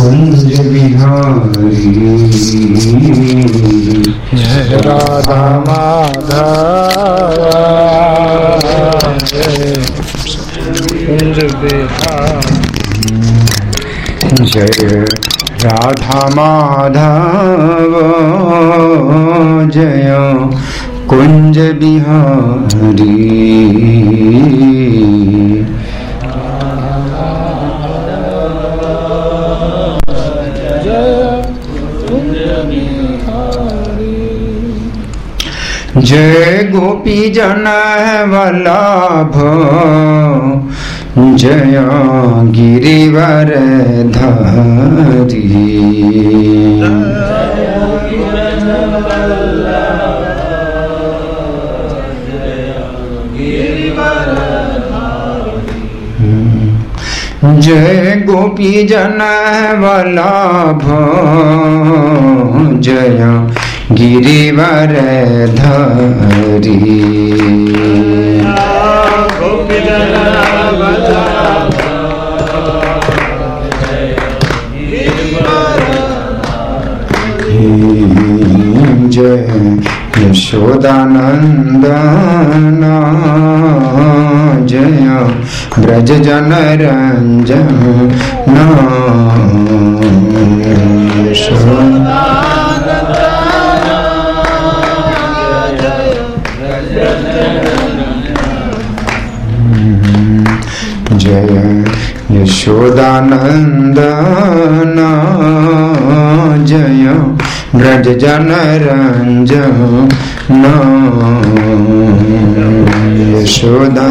कुंज बिहारी जय राधा माधव कुंज बिहारी जय राधा माधव जय कुंज बिहारी जय गोपी जन वल्लभ जय गिरिवर धारी जय गोपी जन वल्लभ जय गिरिवर धारी जय यशोदानंदन जय ब्रज जन रंजन जय यशोदानंदन जय ब्रज जन रंजन यशोदा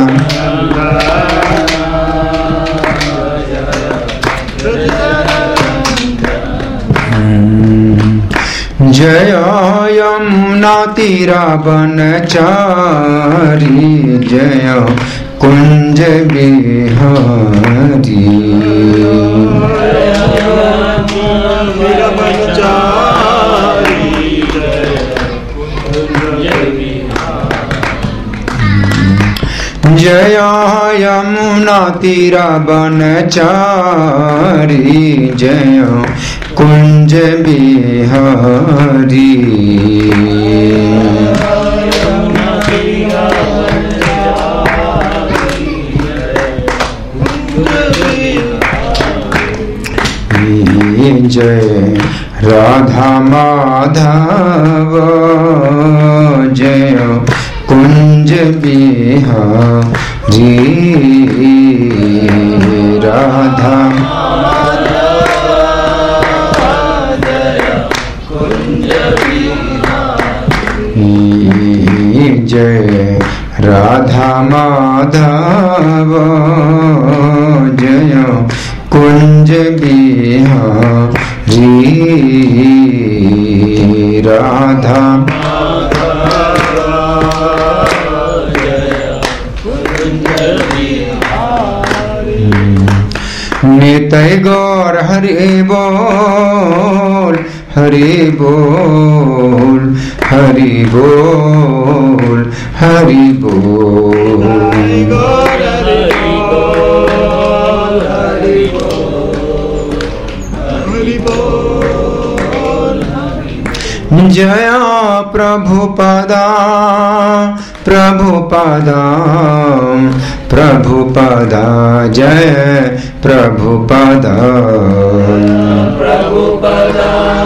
जय यमुना तीरा बनचारी जय कुंज बिहारी जय यमुना तीरा बनचारी जय कुंज बिहारी जय राधा माधव जय कुंज बिहारी राधा जय राधा माधव जय कुंज बिहारी राधा नितय गौर हरि बोल हरि बोल हरि बोल हरि बोल जय प्रभुपदा प्रभुपदा प्रभुपदा जय प्रभुपदा प्रभुपदा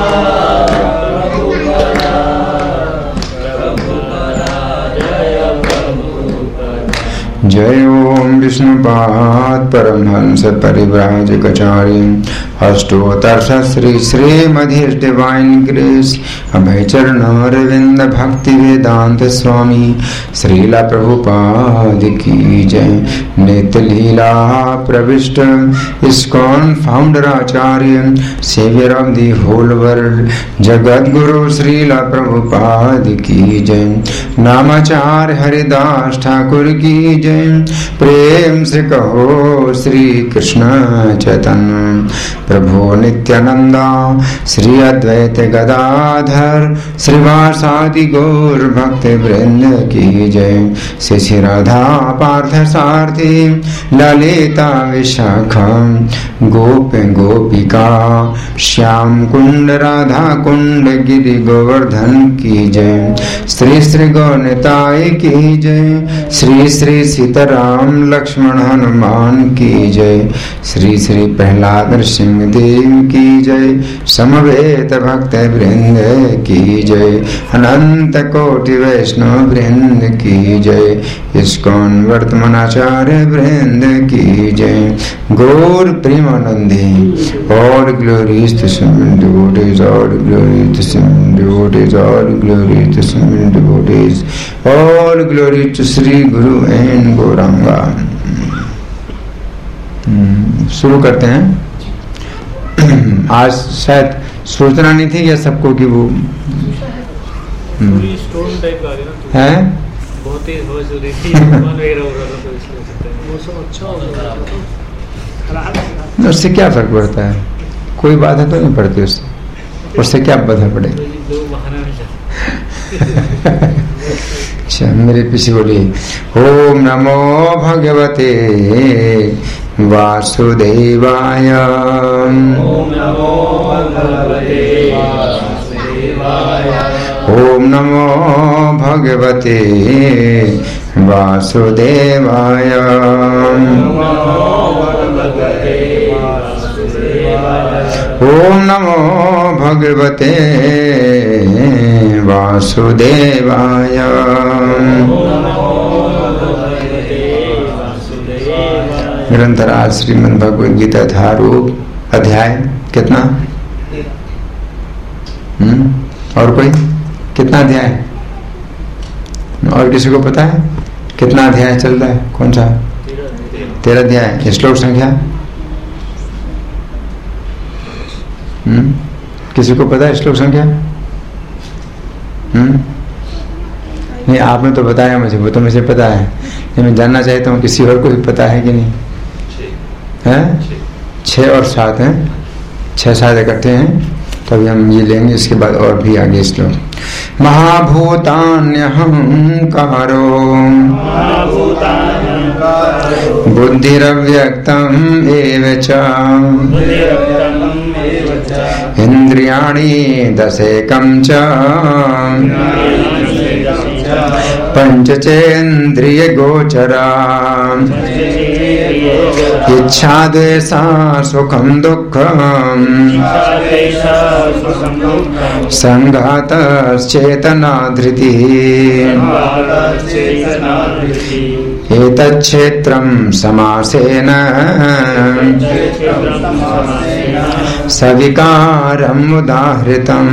जय ओम विष्णुपाद परमहंस परिव्राजकाचार्य अष्टोत्तर श्री श्रीमधीश डिवाइन ग्रेस अभय चरण अरविंद भक्ति वेदांत स्वामी श्रीला प्रभुपाद की जय। नित्य लीला प्रविष्ट इस्कॉन फाउंडर आचार्य saviour of the whole world जगत गुरु श्रीला प्रभुपाद की जय। नामाचार्य हरिदास ठाकुर की जय। प्रेम से कहो श्री कृष्ण चैतन्य प्रभु नित्यानंदा श्री अद्वैत गदाधर श्रीवासादि गौर भक्त वृंद की जय। श्री श्री राधा पार्थ सारथी ललिता विशाखा गोप गोपिका श्याम कुंड राधा कुंड गिरि गोवर्धन की जय। श्री श्री गौनिताय की जय। श्री श्री सीताराम लक्ष्मण हनुमान की जय। श्री श्री प्रहलाद सिंह देव की जय। समवेत भक्त वृंद की जय। अनंत कोटि वैष्णव वृंद की जय। इस्कॉन वर्तमानाचार्य वृंद की जय। गौर Premanandi all glories to Swamin devotees, all glories to Swamin devotees, all glories to Swamin devotees, all glories to Sri Guru and Gauranga। शुरू करते हैं। आज शायद सोचना नहीं थी या सबको कि वो स्टोन टाइप का है बहुत ही हवा चल रही थी वगैरह हो रहा था तो इसलिए मौसम अच्छा हो रहा था। उससे क्या फर्क पड़ता है? कोई बाधा तो नहीं पड़ती उससे। उससे क्या बाधा पड़े? अच्छा मेरे पीछे बोली ओम नमो भगवते वासुदेवाय। ओम नमो भगवते वासुदेवाय। ओम नमो भगवते वासुदेवाय। ओम नमो भगवते वासुदेवाय। निरंतर आज श्रीमद् भगवद गीता धारूप अध्याय कितना? और कोई कितना अध्याय? और किसी को पता है कितना अध्याय चल रहा है? कौन सा? 13 अध्याय। श्लोक संख्या किसी को पता है श्लोक संख्या? नहीं आपने तो बताया मुझे, वो तो मुझे पता है। मैं जानना चाहता हूँ किसी और को भी पता है कि नहीं है? 6 और 7 हैं। 6-7 इकट्ठे हैं तो अभी हम ये लेंगे। इसके बाद और भी आगे श्लोक। महाभूतान्यहंकारो बुद्धिरव्यक्तम् एव च इंद्रियाणि दशेकं च पंचचेन्द्रिय गोचरा इच्छा द्वेषा सुखं दुःखं संघातश्चेतना धृतिः एतच्छेत्रं समासेन सविकारम् उदाहृतम्।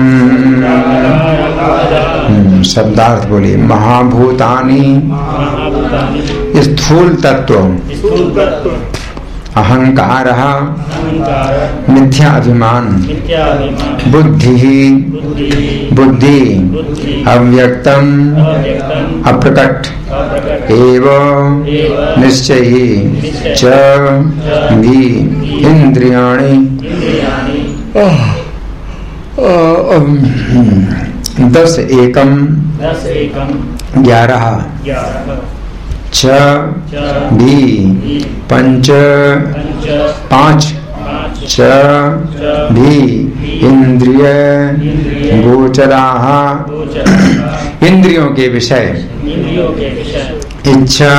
शब्दार्थ बोलिए। महाभूतानि स्थूल तत्व, अहंकार मिथ्याभिमान, बुद्धि अव्यक्तम अप्रकट एवं निश्चयी च भी इंद्रियाणि 10 एकम 11 च भी पंच 5 च भी इंद्रिय गोचराः इंद्रियों के विषय इच्छा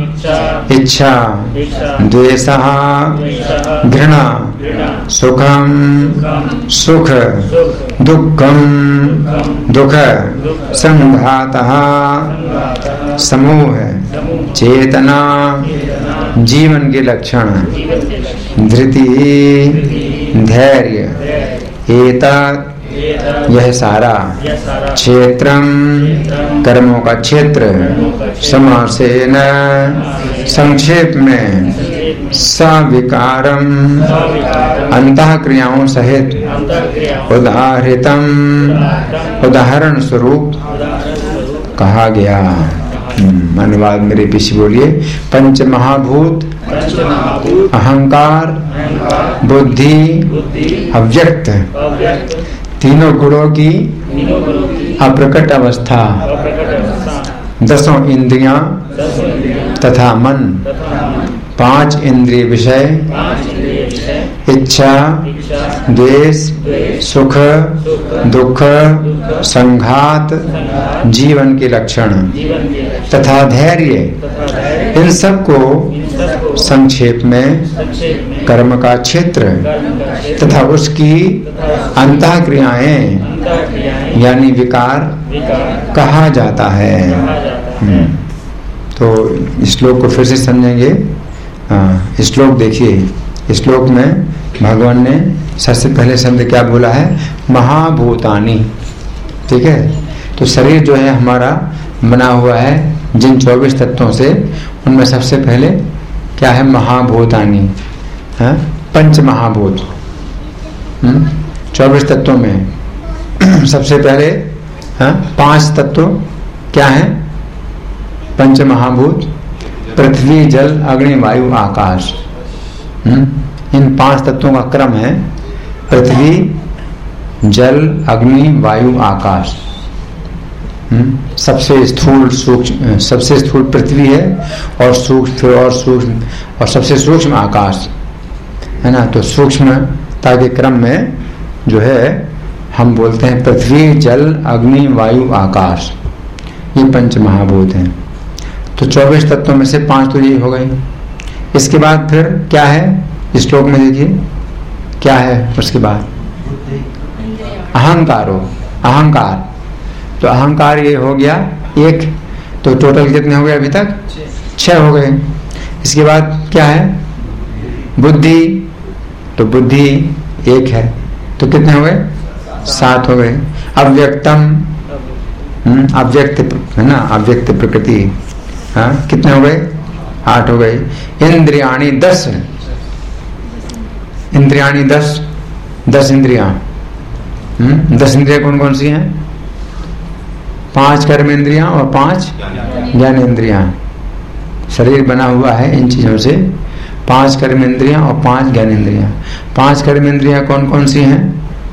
द्वेषः घृणा सुखम सुख दुःखम दुख संघातः समूह चेतना जीवन के लक्षण धृति धैर्य एतत् यह सारा क्षेत्रम कर्मों का क्षेत्र समासेन संक्षेप में सविकारम अंतः क्रियाओं सहित उदाहृतम उदाहरण स्वरूप कहा गया। अनुवाद मेरे पीछे बोलिए। पंच महाभूत, अहंकार, बुद्धि, अव्यक्त, तीनों गुणों की अप्रकट अवस्था, दसों इंद्रियां तथा मन, पांच इंद्रिय विषय, इच्छा, द्वेष, सुख, दुख, संघात, जीवन के लक्षण तथा धैर्य, इन सब को संक्षेप में कर्म का क्षेत्र तथा उसकी अंतःक्रियाएं यानी विकार कहा जाता है। तो श्लोक को फिर से समझेंगे। श्लोक देखिए, श्लोक में भगवान ने सबसे पहले शब्द क्या बोला है? महाभूतानि। ठीक है, तो शरीर जो है हमारा बना हुआ है जिन 24 तत्वों से, उनमें सबसे पहले क्या है? महाभूतानि, पंच महाभूत। 24 तत्वों में सबसे पहले 5 तत्व क्या है? पंच महाभूत, पृथ्वी, जल, अग्नि, वायु, आकाश। इन 5 तत्वों का क्रम है पृथ्वी, जल, अग्नि, वायु, आकाश। सबसे स्थूल सूक्ष्म, सबसे स्थूल पृथ्वी है और सूक्ष्म और सबसे सूक्ष्म आकाश है ना। तो सूक्ष्मता के क्रम में जो है हम बोलते हैं पृथ्वी, जल, अग्नि, वायु, आकाश। ये पंच महाभूत हैं। तो 24 तत्वों में से 5 तो ये हो गए। इसके बाद फिर क्या है? इस श्लोक में देखिए क्या है उसके बाद? अहंकारो, अहंकार। तो अहंकार ये हो गया 1। तो टोटल कितने हो गए अभी तक? 6 हो गए। इसके बाद क्या है? बुद्धि। तो बुद्धि 1 है, तो कितने हो गए? 7 हो गए। अव्यक्तम, अव्यक्त है ना, अव्यक्त प्रकृति, कितने हो गए? 8 हो गए। इंद्रियाणी 10, इंद्रियाणी 10 इंद्रियां। 10 इंद्रियां कौन कौन सी हैं? 5 कर्म इंद्रियां और 5 ज्ञान इंद्रियां। शरीर बना हुआ है इन चीजों से, 5 कर्म इंद्रियां और 5 ज्ञान इंद्रियां। 5 कर्म इंद्रियां कौन कौन सी हैं?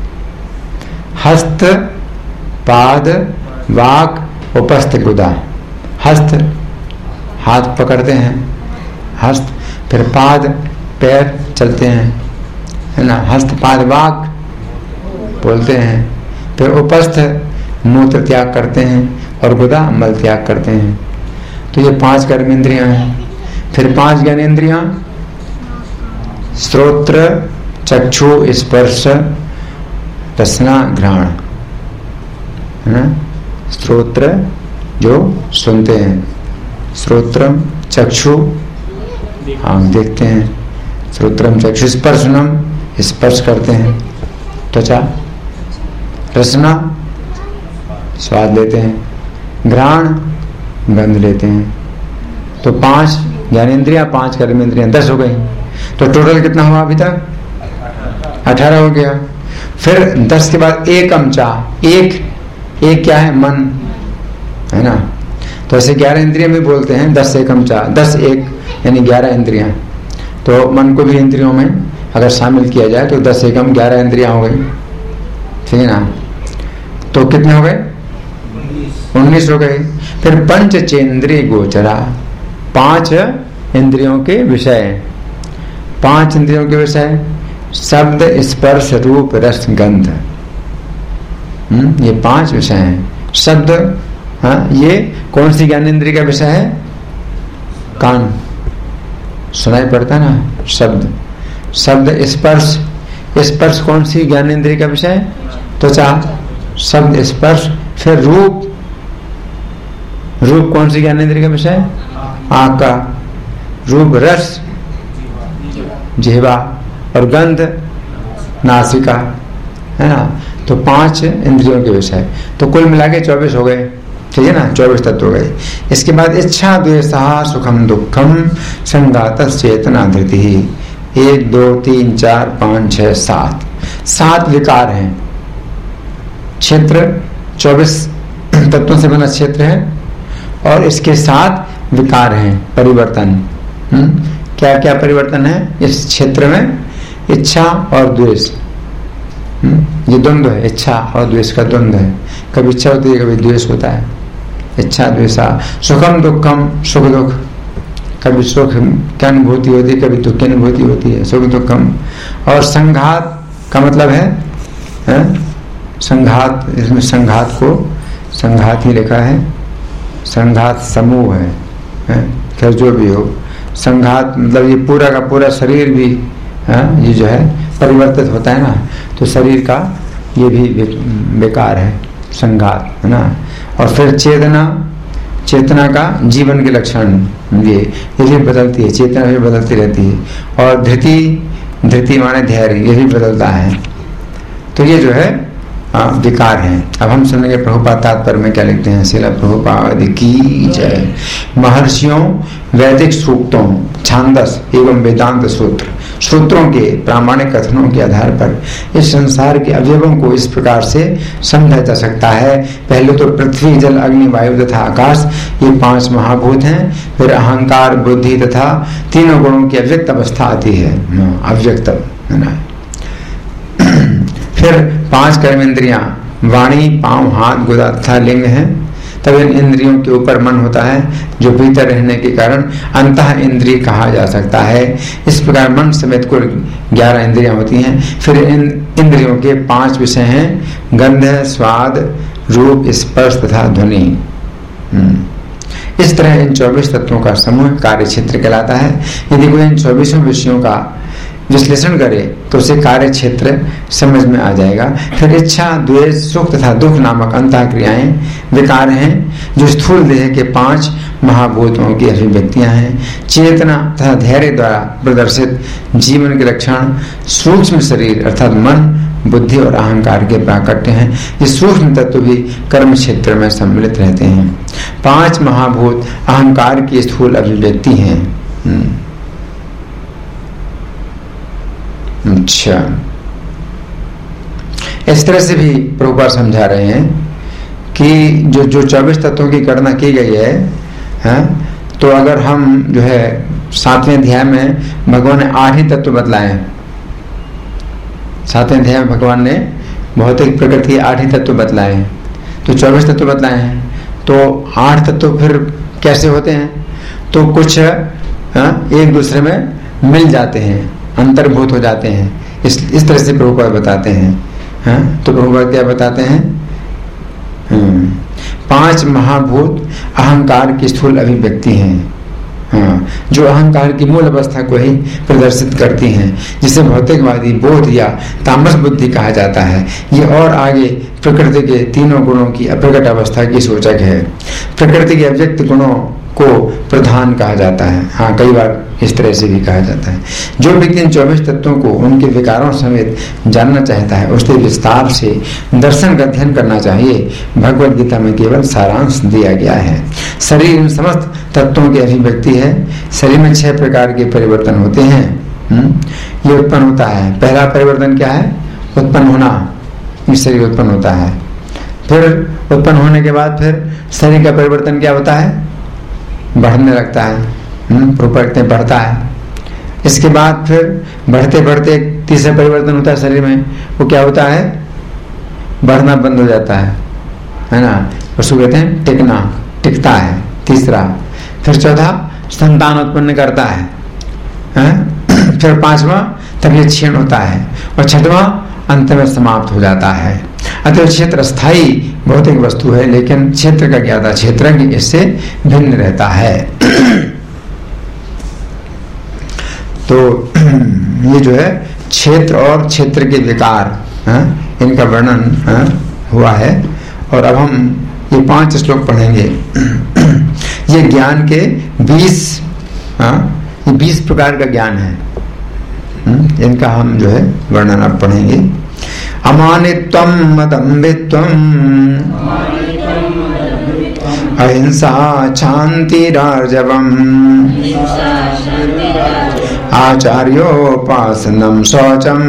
हस्त, पाद, वाक, उपस्थ, गुदा। हस्त, हाथ पकड़ते हैं, हस्त। फिर पाद, पैर चलते हैं, है ना। हस्त, पाद, वाक बोलते हैं। फिर उपस्थ, मूत्र त्याग करते हैं, और गुदा मल त्याग करते हैं। तो ये 5 कर्म इंद्रियां हैं। फिर 5 ज्ञान इंद्रियां, श्रोत्र, चक्षु, स्पर्श, रसना, घ्राण, है ना। श्रोत्र जो सुनते हैं, श्रोत्रम, चक्षु हम देखते हैं, श्रोत्रम चक्षु, स्पर्शनम स्पर्श करते हैं, त्वचा, रसना स्वाद लेते हैं, घ्राण गंध लेते हैं। तो 5 ज्ञानेंद्रियां, 5 कर्मेंद्रियां, 10 हो गई। तो टोटल कितना हुआ अभी तक? 18 हो गया। फिर 10 के बाद एकमचा, एक क्या है? मन, है ना। तो ऐसे 11 इंद्रियां भी बोलते हैं 10 एकमचा, 10 एक यानी 11 इंद्रियां। तो मन को भी इंद्रियों में अगर शामिल किया जाए तो 10 एकम 11 इंद्रियां हो गई, ठीक है ना। तो कितने हो गए? 19 हो गए। फिर पंचचेंद्रिय गोचरा, 5 इंद्रियों के विषय। 5 इंद्रियों के विषय शब्द, स्पर्श, रूप, रस, गंध। ये 5 विषय हैं। शब्द, ये कौन सी ज्ञान इंद्रिय का विषय है? कान, सुनाई पड़ता है ना शब्द। शब्द, स्पर्श, स्पर्श कौन सी ज्ञान इंद्रिय का विषय? त्वचा, शब्द, स्पर्श। फिर रूप, रूप कौन सी ज्ञान इंद्रिय का विषय? आँख का। रूप, रस, जिह्वा, और गंध, नासिका, है ना। तो 5 इंद्रियों के विषय। तो कुल मिला के 24 हो गए, ठीक है ना। 24 तत्व हो गए। इसके बाद इच्छा, द्वेषः, सुखम, दुखम, संगात, चेतना, धृति। 1 2 3 4 5 6 7 विकार हैं। क्षेत्र 24 तत्वों से बना क्षेत्र है, और इसके साथ विकार हैं, परिवर्तन। क्या क्या परिवर्तन है इस क्षेत्र में? इच्छा और द्वेष। ये द्वंद्व है, इच्छा और द्वेष का द्वंद्व है। कभी इच्छा होती है, कभी द्वेष होता है। इच्छा द्वेषा, सुखम दुखम, सुख दुख। कभी सुख की अनुभूति होती है, कभी दुख की अनुभूति होती है, सुख दुखम। और संघात का मतलब है संघात, इसमें संघात को संघात ही लिखा है, संघात समूह है। खैर जो भी हो, संघात मतलब ये पूरा का पूरा शरीर भी ये जो है परिवर्तित होता है ना, तो शरीर का ये भी बेकार है, संघात है ना। और फिर चेतना, चेतना का जीवन के लक्षण ये भी बदलती है, चेतना भी बदलती रहती है। और धृति, धृति माने धैर्य, ये भी बदलता है। तो ये जो है विकार हैं। अब हम सुनेंगे प्रभुपाद तात्पर्य में क्या लिखते हैं। श्रील प्रभुपाद की जय। महर्षियों, वैदिक सूक्तों, छांदस एवं वेदांत सूत्रों के प्रामाणिक कथनों के आधार पर इस संसार के अवयवों को इस प्रकार से समझा जा सकता है। पहले तो पृथ्वी, जल, अग्नि, वायु तथा आकाश, ये 5 महाभूत हैं। फिर अहंकार, बुद्धि तथा तीनों गुणों की अव्यक्त अवस्था आती है, अव्यक्त है ना। फिर 5 कर्मेंद्रियां, वाणी, पांव, हाथ, गुदा तथा लिंग हैं। तब इन इंद्रियों के ऊपर मन होता है, जो भीतर रहने के कारण अंतः इंद्रिय कहा जा सकता है। इस प्रकार मन समेत कुल 11 इंद्रियां होती हैं। फिर इन इंद्रियों के 5 विषय हैं, गंध, स्वाद, रूप, स्पर्श तथा ध्वनि। इस तरह इन 24 तत्वों का समूह कार्य क्षेत्र कहलाता है। यदि कोई इन 24 विषयों का विश्लेषण करे तो उसे कार्य क्षेत्र समझ में आ जाएगा। फिर इच्छा, द्वेष, सुख तथा दुख नामक अंतःक्रियाएं विकार हैं, जो स्थूल देह के 5 महाभूतों की अभिव्यक्तियां हैं। चेतना तथा धैर्य द्वारा प्रदर्शित जीवन के लक्षण सूक्ष्म शरीर अर्थात मन, बुद्धि और अहंकार के प्राकट्य हैं। ये सूक्ष्म तत्व भी कर्म क्षेत्र में सम्मिलित रहते हैं। 5 महाभूत अहंकार की स्थूल अभिव्यक्ति हैं। अच्छा, इस तरह से भी प्रभुपाद समझा रहे हैं कि जो 24 तत्वों की गणना की गई है, तो अगर हम जो है 7वें अध्याय में भगवान ने 8 ही तत्व बतलाए। 7वें अध्याय में भगवान ने भौतिक प्रकृति के 8 ही तत्व बतलाए हैं, तो 24 तत्व बतलाए हैं। तो 8 तत्व फिर कैसे होते हैं? तो कुछ एक दूसरे में मिल जाते हैं, अंतर्भूत हो जाते हैं। इस तरह से प्रभुपाद बताते हैं। तो प्रभुपाद क्या बताते हैं? 5 महाभूत अहंकार की स्थूल अभिव्यक्ति हैं, जो अहंकार की मूल अवस्था को ही प्रदर्शित करती हैं, जिसे भौतिकवादी बोध या तामस बुद्धि कहा जाता है। ये और आगे प्रकृति के तीनों गुणों की अप्रकट अवस्था की सूचक है। प्रकृति के अव्यक्त गुणों को प्रधान कहा जाता है। हाँ, कई बार इस तरह से भी कहा जाता है। जो व्यक्ति इन 24 तत्वों को उनके विकारों समेत जानना चाहता है, उसके विस्तार से दर्शन का अध्ययन करना चाहिए। भगवद गीता में केवल सारांश दिया गया है। शरीर इन समस्त तत्वों की अभिव्यक्ति है। शरीर में 6 प्रकार के परिवर्तन होते हैं। ये उत्पन्न होता है। पहला परिवर्तन क्या है? उत्पन्न होना। शरीर उत्पन्न होता है। फिर उत्पन्न होने के बाद फिर शरीर का परिवर्तन क्या होता है? बढ़ने लगता है, प्रकृति बढ़ता है। इसके बाद फिर बढ़ते बढ़ते तीसरा परिवर्तन होता है शरीर में। वो क्या होता है? बढ़ना बंद हो जाता है ना। उसको कहते हैं टिकना, टिकता है। तीसरा, फिर चौथा संतान उत्पन्न करता है। फिर 5वां तब ये क्षीण होता है, और 6वां अंत में समाप्त हो जाता है। अतः क्षेत्र स्थायी भौतिक वस्तु है, लेकिन क्षेत्र का ज्ञाता क्षेत्रज्ञ इससे भिन्न रहता है। तो ये जो है क्षेत्र और क्षेत्र के विकार, इनका वर्णन हुआ है। और अब हम ये 5 श्लोक पढ़ेंगे। ये ज्ञान के 20 प्रकार का ज्ञान है। इनका हम जो है वर्णन अब पढ़ेंगे। अमानित्वम, मदम्बित्वम, अहिंसा, शांतिरार्जवम, आचार्योपासनम, शौचम,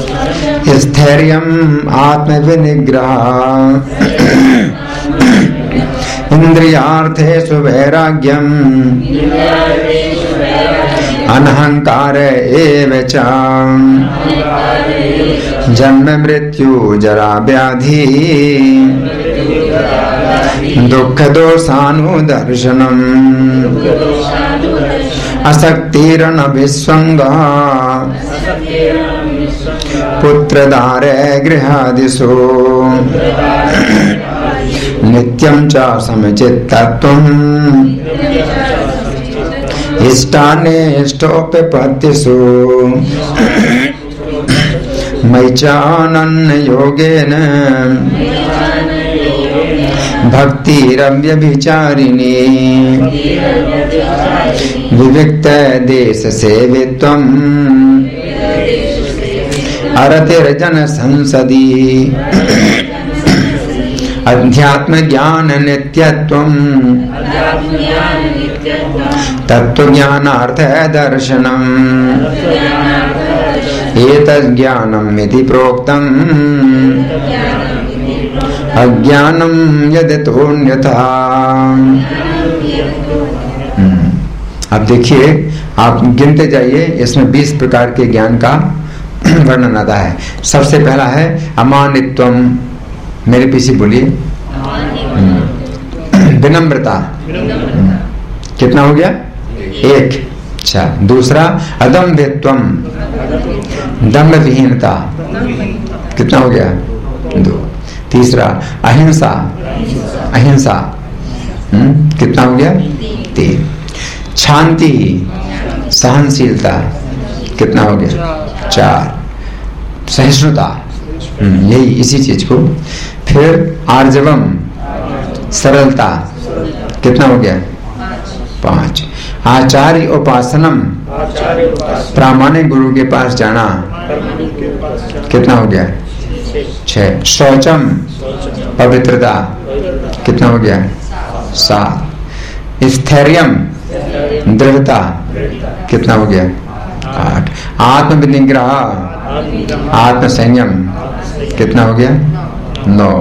स्थैर्यम, आत्मविनिग्रह, इंद्रियार्थेषु वैराग्यम् अनहंकार एव च जन्म मृत्यु जरा व्याधि दुःख दोषानुदर्शनम् असक्तिरनभिस्वङ्गः पुत्रदारे गृहादिषु नित्यं च समचित्तत्वम् इष्टानिष्टोपपत्तिषु मयि चानन्ययोगेन भक्तिरव्यभिचारिणी विविक्त देश सेवित्वम् अरतिर्जन संसदि अध्यात्म ज्ञान नित्यत्वम् तत्त्वज्ञानार्थ दर्शनम् एतज्ज्ञानम् इति प्रोक्तम् अज्ञानम् यदतोऽन्यथा। अब देखिए, आप गिनते जाइए, इसमें 20 प्रकार के ज्ञान का वर्णन आता है। सबसे पहला है अमानित्वम, मेरे पीछे बोलिए, विनम्रता, कितना हो गया? 1। अच्छा, दूसरा अदम्भित्वम, दम्भ विहीनता, कितना हो गया? 2। तीसरा अहिंसा, अहिंसा, कितना हो गया? 3। शांति, सहनशीलता, कितना हो गया? 4। सहिष्णुता, यही इसी चीज को। फिर आर्जवम, सरलता, कितना हो गया? 5। आचार्य उपासनम, प्रामाणिक गुरु के पास जाना, कितना हो गया? 6। शौचम, पवित्रता, कितना हो गया? 7। स्थैर्यम, दृढ़ता, कितना हो गया? 8। आत्म विनिग्रह, आत्म संयम, कितना हो गया? 9।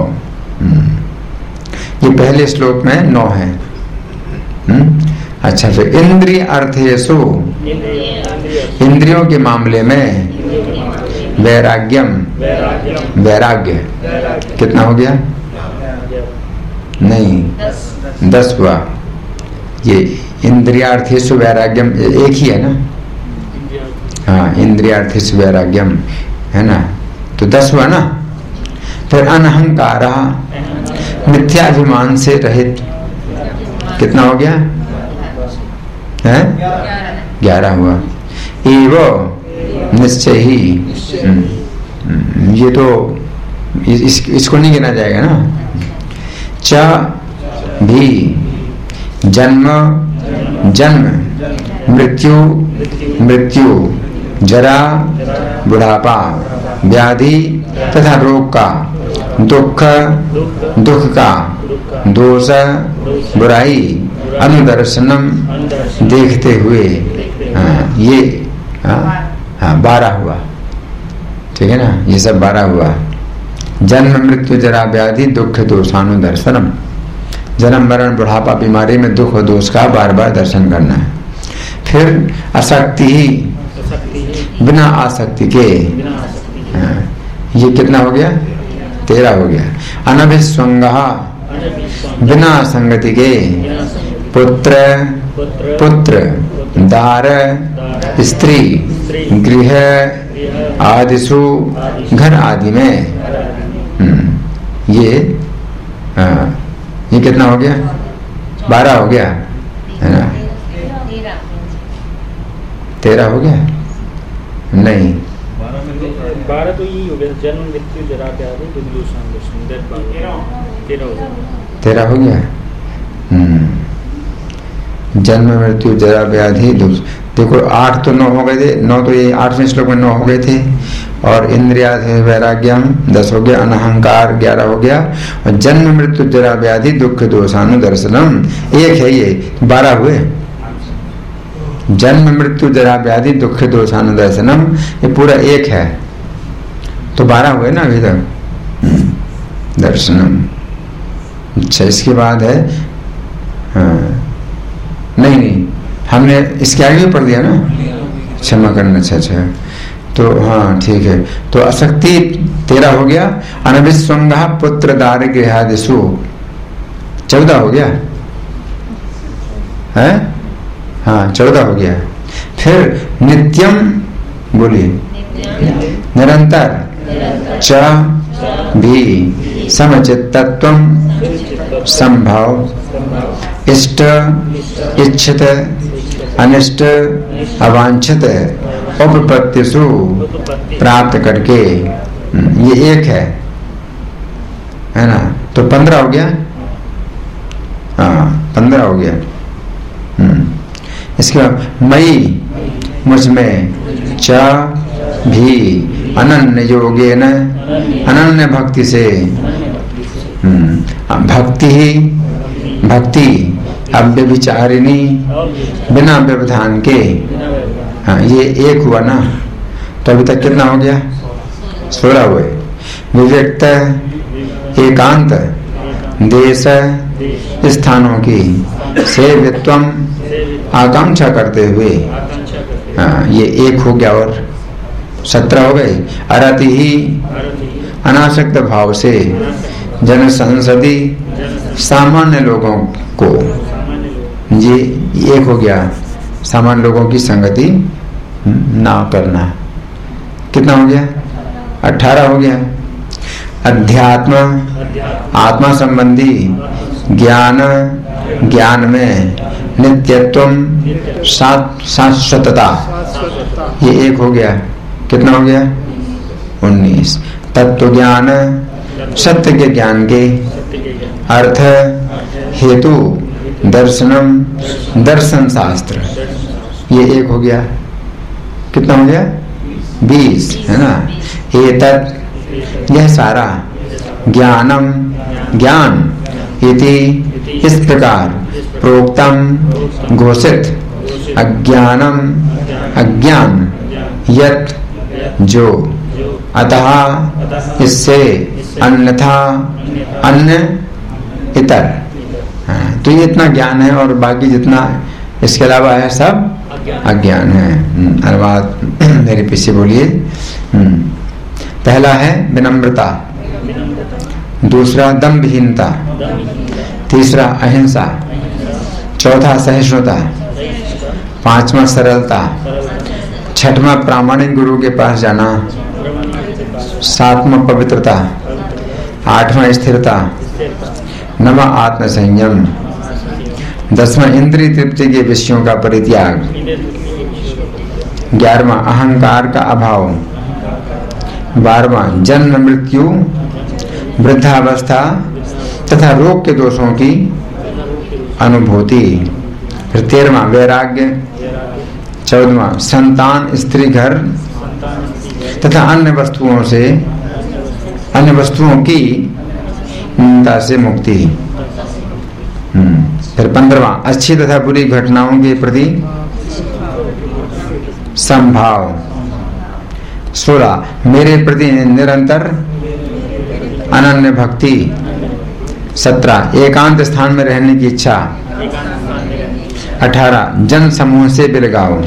ये पहले श्लोक में 9 है। अच्छा, फिर इंद्रिय अर्थेषु, इंद्रियों के मामले में वैराग्यम, वैराग्य, कितना हो गया? नहीं, 10 हुआ। ये इंद्रियार्थेषु वैराग्यम एक ही है ना? हाँ, इंद्रियार्थेषु वैराग्यम है ना, तो 10 हुआ ना। फिर अनहंकार, मिथ्याभिमान से रहित, कितना हो गया? है 11 हुआ। एवं निश्चय ही, ये तो इसको नहीं गिना जाएगा ना। च भी जन्म, जन्म, मृत्यु, मृत्यु, जरा, बुढ़ापा, व्याधि तथा रोग का, दुख, दुख का, दोष, बुराई, अनुदर्शनम, देखते हुए। ये 12 हुआ, ठीक है ना? ये सब 12 हुआ। जन्म मृत्यु जरा व्याधि दुख दोषानुदर्शनम, जन्म मरण बुढ़ापा बीमारी में दुख और दोष का बार बार दर्शन करना है। फिर आसक्ति ही, बिना आसक्ति के, ये कितना हो गया? 13 हो गया। अनभिस्वंग, बिना संगति के, पुत्र, पुत्र, दार, स्त्री, गृह आदिषु, घर आदि में। ये कितना हो गया? 12 हो गया है ना? 13 हो गया? नहीं, 12 तो यही हो गया। जन्म मृत्यु जरा व्याधि दुख दोषानुदर्शन, 13 हो गया। जन्म मृत्यु जरा व्याधि दुख, देखो 8 तो 9 हो गए थे, 9 तो ये 8वें श्लोक में 9 हो गए थे। और इंद्रिया वैराग्यम 10 हो गया। अनहंकार 11 हो गया। और जन्म मृत्यु जरा व्याधि दुख दोषानुदर्शनम 1 है, ये 12 हुए। जन्म मृत्यु जरा व्याधि दुख दोषानुदर्शनम, ये पूरा 1 है, तो 12 हुए ना अभी तक। दर्शनम अच्छा, इसके बाद है नहीं हमने इसके आगे भी पढ़ दिया ना, क्षमा करना। अच्छा तो हाँ ठीक है। तो अशक्ति 13 हो गया। अनभिस्वंगा पुत्र दार गृहादिषु 14 हो गया है, हाँ 14 हो गया। फिर नित्यम बोलिए, निरंतर च भी समचित्तत्वं संभव इष्ट इच्छित अनिष्ट अवांछित उपपत्तिषु प्राप्त करके, ये एक है ना। तो 15 हो गया, हाँ 15 हो गया। इसके बाद मई मुझमें च भी अनन्य योगेन, अनन्य भक्ति से, भक्ति अव्यभिचारिणी बिना व्यवधान के, हाँ ये एक हुआ ना। तो अभी तक कितना हो गया? 16 हुए। विविक्त एकांत देश स्थानों की सेवित्वम आकांक्षा करते हुए, हाँ ये एक हो गया और 17 हो गए। अरति ही अनासक्त भाव से जन संसदी सामान्य लोगों को, ये एक हो गया, सामान्य लोगों की संगति ना करना। कितना हो गया? 18 हो गया। अध्यात्म आत्मा संबंधी ज्ञान, ज्ञान में नित्यत्व शाश्वतता, ये एक हो गया। कितना हो गया? 19। तत्व ज्ञान, सत्य के ज्ञान के अर्थ हेतु दर्शनम, दर्शन शास्त्र, ये एक हो गया। कितना हो गया? 20 है ना। एतत् यह सारा, ज्ञानम ज्ञान, इति इस प्रकार, प्रोक्तम घोषित, अज्ञानम अज्ञान, यत् जो, अतः इससे, अन्यथा अन्य, इतर। तो ये इतना ज्ञान है और बाकी जितना इसके अलावा है सब अज्ञान है। अनुवाद मेरे पीछे बोलिए। पहला है विनम्रता, दूसरा दम्भहीनता, तीसरा अहिंसा, चौथा सहिष्णुता, पांचवा सरलता, छठवां प्रामाणिक गुरु के पास जाना, सातवां पवित्रता, आठवां स्थिरता, नवा आत्म संयम, 10वां इंद्रिय तृप्ति के विषयों का परित्याग, 11वां अहंकार का अभाव, 12वां जन्म मृत्यु वृद्धावस्था तथा रोग के दोषों की अनुभूति, फिर 13वां वैराग्य, 14वां संतान स्त्री घर तथा अन्य वस्तुओं की निंदा से मुक्ति, फिर 15वां अच्छी तथा बुरी घटनाओं के प्रति संभाव, 16 मेरे प्रति निरंतर अनन्य भक्ति, 17 एकांत स्थान में रहने की इच्छा, 18 जन समूह से बिलगाव,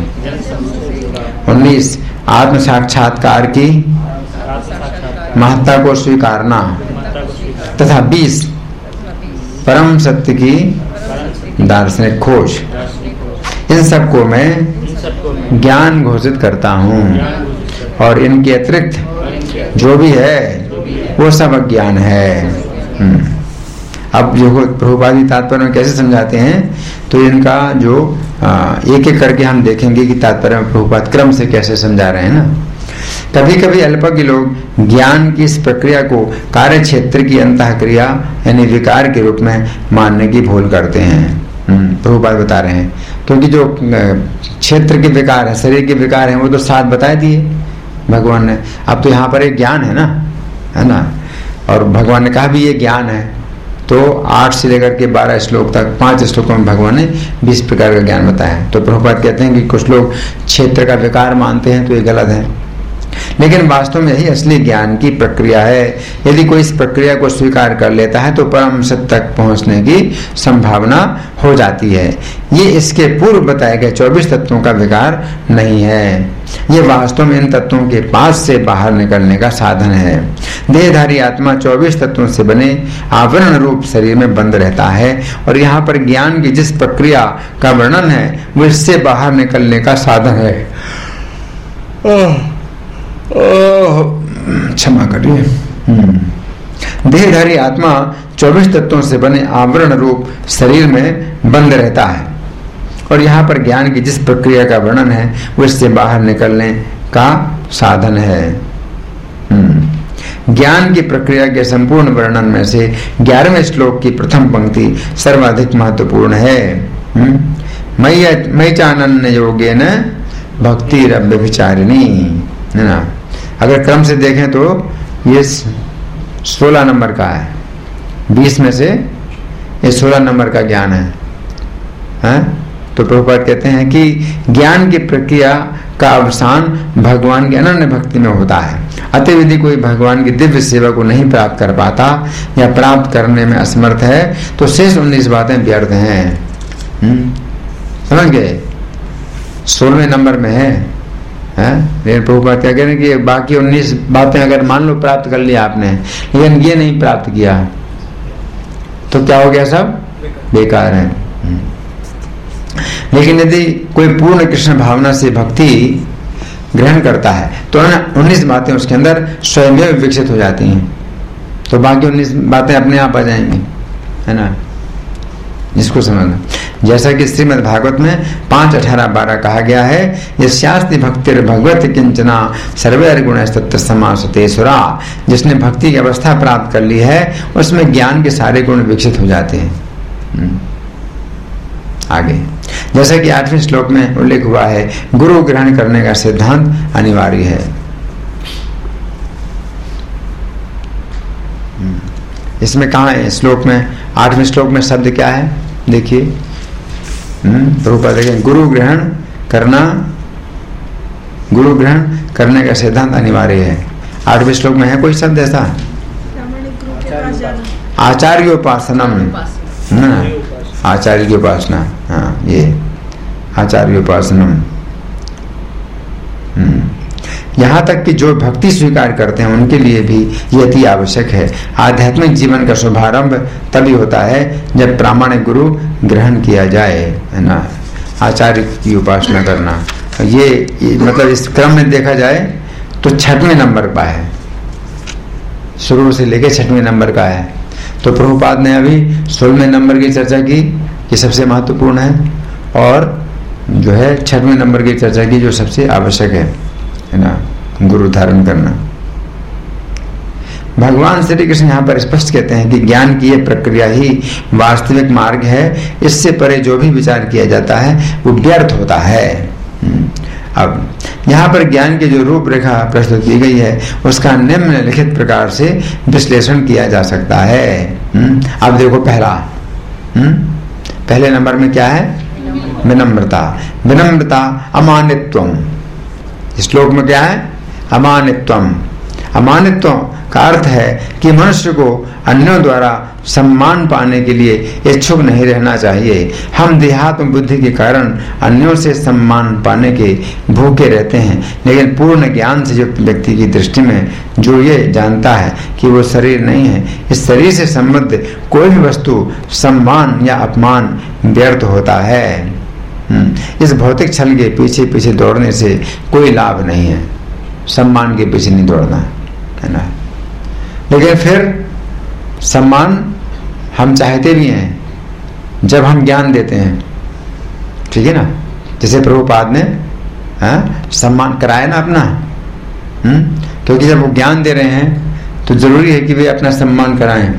19 आत्म साक्षात्कार की महत्ता को स्वीकारना तथा 20 परम सत्य की दार्शनिक खोज। इन सबको मैं ज्ञान घोषित करता हूँ और इनके अतिरिक्त जो भी है वो सब अज्ञान है। अब जो प्रभुपाद जी तात्पर्य में कैसे समझाते हैं, तो इनका जो एक एक करके हम देखेंगे कि तात्पर्य में प्रभुपाद क्रम से कैसे समझा रहे हैं ना। कभी कभी अल्पज्ञ लोग ज्ञान की इस प्रक्रिया को कार्य क्षेत्र की अंतःक्रिया यानी विकार के रूप में मानने की भूल करते हैं। प्रभुपाद बता रहे हैं, क्योंकि जो क्षेत्र के विकार है, शरीर के विकार है, वो तो 7 बता दिए भगवान ने। अब तो यहाँ पर एक ज्ञान है ना, और भगवान ने कहा भी ये ज्ञान है। तो 8 से लेकर के 12 श्लोक तक 5 श्लोकों में भगवान ने 20 प्रकार का ज्ञान बताया। तो प्रभुपाद कहते हैं कि कुछ लोग क्षेत्र का विकार मानते हैं, तो ये गलत है। लेकिन वास्तव में यही असली ज्ञान की प्रक्रिया है। यदि कोई इस प्रक्रिया को स्वीकार कर लेता है तो परम सत्य तक पहुंचने की संभावना हो जाती है। ये इसके पूर्व बताए गए 24 तत्वों का विकार नहीं है, ये वास्तव में इन तत्वों के पास से बाहर निकलने का साधन है। देहधारी आत्मा 24 तत्वों से बने आवरण रूप शरीर में बंद रहता है, और यहाँ पर ज्ञान की जिस प्रक्रिया का वर्णन है वो इससे बाहर निकलने का साधन है। क्षमा करिए। देहधारी आत्मा 24 तत्वों से बने आवरण रूप शरीर में बंद रहता है, और यहाँ पर ज्ञान की जिस प्रक्रिया का वर्णन है वो इससे बाहर निकलने का साधन है। ज्ञान की प्रक्रिया के संपूर्ण वर्णन में से 11वें श्लोक की प्रथम पंक्ति सर्वाधिक महत्वपूर्ण है। मयि चानन्य योगेन भक्ति रव्य विचारिणी, है ना। अगर क्रम से देखें तो ये 16 नंबर का है, 20 में से ये 16 नंबर का ज्ञान है। तो प्रभुपाद कहते हैं कि ज्ञान की प्रक्रिया का अवसान भगवान की अनन्य भक्ति में होता है। अतः यदि कोई भगवान की दिव्य सेवा को नहीं प्राप्त कर पाता या प्राप्त करने में असमर्थ है तो शेष 19 बातें व्यर्थ हैं। समझ गए? 16वें नंबर में है। लेकिन प्रभुपाद क्या कह रहे हैं कि बाकी 19 बातें अगर मान लो प्राप्त कर लिया आपने, लेकिन ये नहीं प्राप्त किया तो क्या हो गया? सब बेकार है। लेकिन यदि कोई पूर्ण कृष्ण भावना से भक्ति ग्रहण करता है तो 19 बातें उसके अंदर स्वयं विकसित हो जाती हैं, तो बाकी 19 बातें अपने आप आ जाएंगी, है ना। जिसको समझना, जैसा कि श्रीमद् भागवत में 5:18-12 कहा गया है, यस्यास्ति भक्तिर् भगवत किंचना सर्वैर् गुणैस्तत्र समासते सुरा। जिसने भक्ति की अवस्था प्राप्त कर ली है उसमें ज्ञान के सारे गुण विकसित हो जाते हैं। आगे जैसा कि 8वें श्लोक में उल्लेख हुआ है, गुरु ग्रहण करने का सिद्धांत अनिवार्य है। इसमें कहा है श्लोक में, 8वें श्लोक में शब्द क्या है देखिए। प्रभुपाद देखें, गुरु ग्रहण करने का सिद्धांत अनिवार्य है। 8वें श्लोक में है कोई शब्द ऐसा? आचार्य उपासना, आचार्य की उपासना। हाँ, ये आचार्य उपासना। यहाँ तक कि जो भक्ति स्वीकार करते हैं उनके लिए भी ये अति आवश्यक है। आध्यात्मिक जीवन का शुभारंभ तभी होता है जब प्रामाणिक गुरु ग्रहण किया जाए, है ना। आचार्य की उपासना करना, ये मतलब इस क्रम में देखा जाए तो 6वें नंबर का है, शुरू से लेकर 6वें नंबर का है। तो प्रभुपाद ने अभी 16वें नंबर की चर्चा की कि सबसे महत्वपूर्ण है, और जो है 6वें नंबर की चर्चा की जो सबसे आवश्यक है ना, गुरु धारण करना। भगवान श्री कृष्ण यहाँ पर स्पष्ट कहते हैं कि ज्ञान की यह प्रक्रिया ही वास्तविक मार्ग है। इससे परे जो भी विचार किया जाता है वो व्यर्थ होता है। अब यहाँ पर ज्ञान की जो रूपरेखा प्रस्तुत की गई है उसका निम्नलिखित प्रकार से विश्लेषण किया जा सकता है। अब देखो पहले नंबर में क्या है? विनम्रता। विनम्रता अमानित्वम। श्लोक में क्या है? अमानित्वम। अमानित्व का अर्थ है कि मनुष्य को अन्यों द्वारा सम्मान पाने के लिए इच्छुक नहीं रहना चाहिए। हम देहात्म बुद्धि के कारण अन्यों से सम्मान पाने के भूखे रहते हैं, लेकिन पूर्ण ज्ञान से युक्त व्यक्ति की दृष्टि में जो ये जानता है कि वो शरीर नहीं है, इस शरीर से संबद्ध कोई भी वस्तु सम्मान या अपमान व्यर्थ होता है। इस भौतिक छल के पीछे पीछे दौड़ने से कोई लाभ नहीं है। सम्मान के पीछे नहीं दौड़ना है ना। लेकिन फिर सम्मान हम चाहते भी हैं जब हम ज्ञान देते हैं, ठीक है ना। जैसे प्रभुपाद ने सम्मान कराया ना अपना, क्योंकि जब वो ज्ञान दे रहे हैं तो जरूरी है कि वे अपना सम्मान कराएं,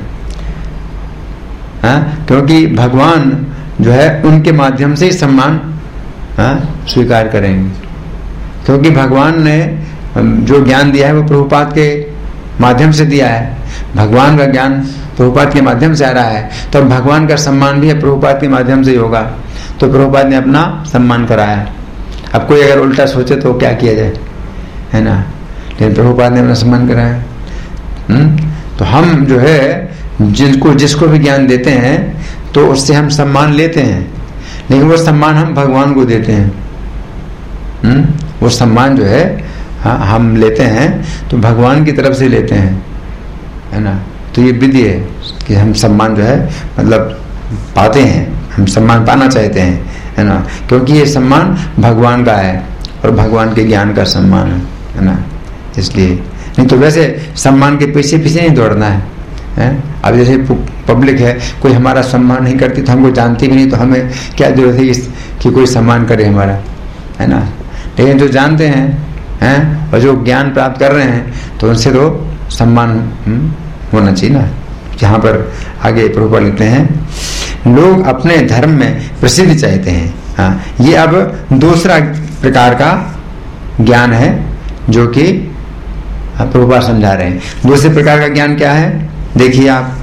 क्योंकि भगवान जो है उनके माध्यम से ही सम्मान स्वीकार करेंगे। क्योंकि भगवान ने जो ज्ञान दिया है वो प्रभुपाद के माध्यम से दिया है। भगवान का ज्ञान प्रभुपाद के माध्यम से आ रहा है, तो भगवान का सम्मान भी प्रभुपाद के माध्यम से ही होगा। तो प्रभुपाद ने अपना सम्मान कराया। अब कोई अगर उल्टा सोचे तो क्या किया जाए, है ना। लेकिन प्रभुपाद ने अपना सम्मान कराया। तो हम जो है जिसको भी ज्ञान देते हैं तो उससे हम सम्मान लेते हैं, लेकिन वो सम्मान हम भगवान को देते हैं। वो सम्मान जो है हम लेते हैं तो भगवान की तरफ से लेते हैं, है ना। तो ये विधि है कि हम सम्मान जो है मतलब पाते हैं, हम सम्मान पाना चाहते हैं, है ना, क्योंकि ये सम्मान भगवान का है और भगवान के ज्ञान का सम्मान है ना, इसलिए। नहीं तो वैसे सम्मान के पीछे पीछे नहीं दौड़ना है। अब जैसे पब्लिक है, कोई हमारा सम्मान नहीं करती तो हमको जानती भी नहीं, तो हमें क्या जरूरत है कि कोई सम्मान करे हमारा, है ना। लेकिन जो जानते हैं और जो ज्ञान प्राप्त कर रहे हैं तो उनसे तो सम्मान होना चाहिए ना। यहाँ पर आगे प्रभुपाद लिखते हैं, लोग अपने धर्म में प्रसिद्धि चाहते हैं। ये अब दूसरा प्रकार का ज्ञान है जो कि प्रभुपाद समझा रहे हैं। दूसरे प्रकार का ज्ञान क्या है, देखिए आप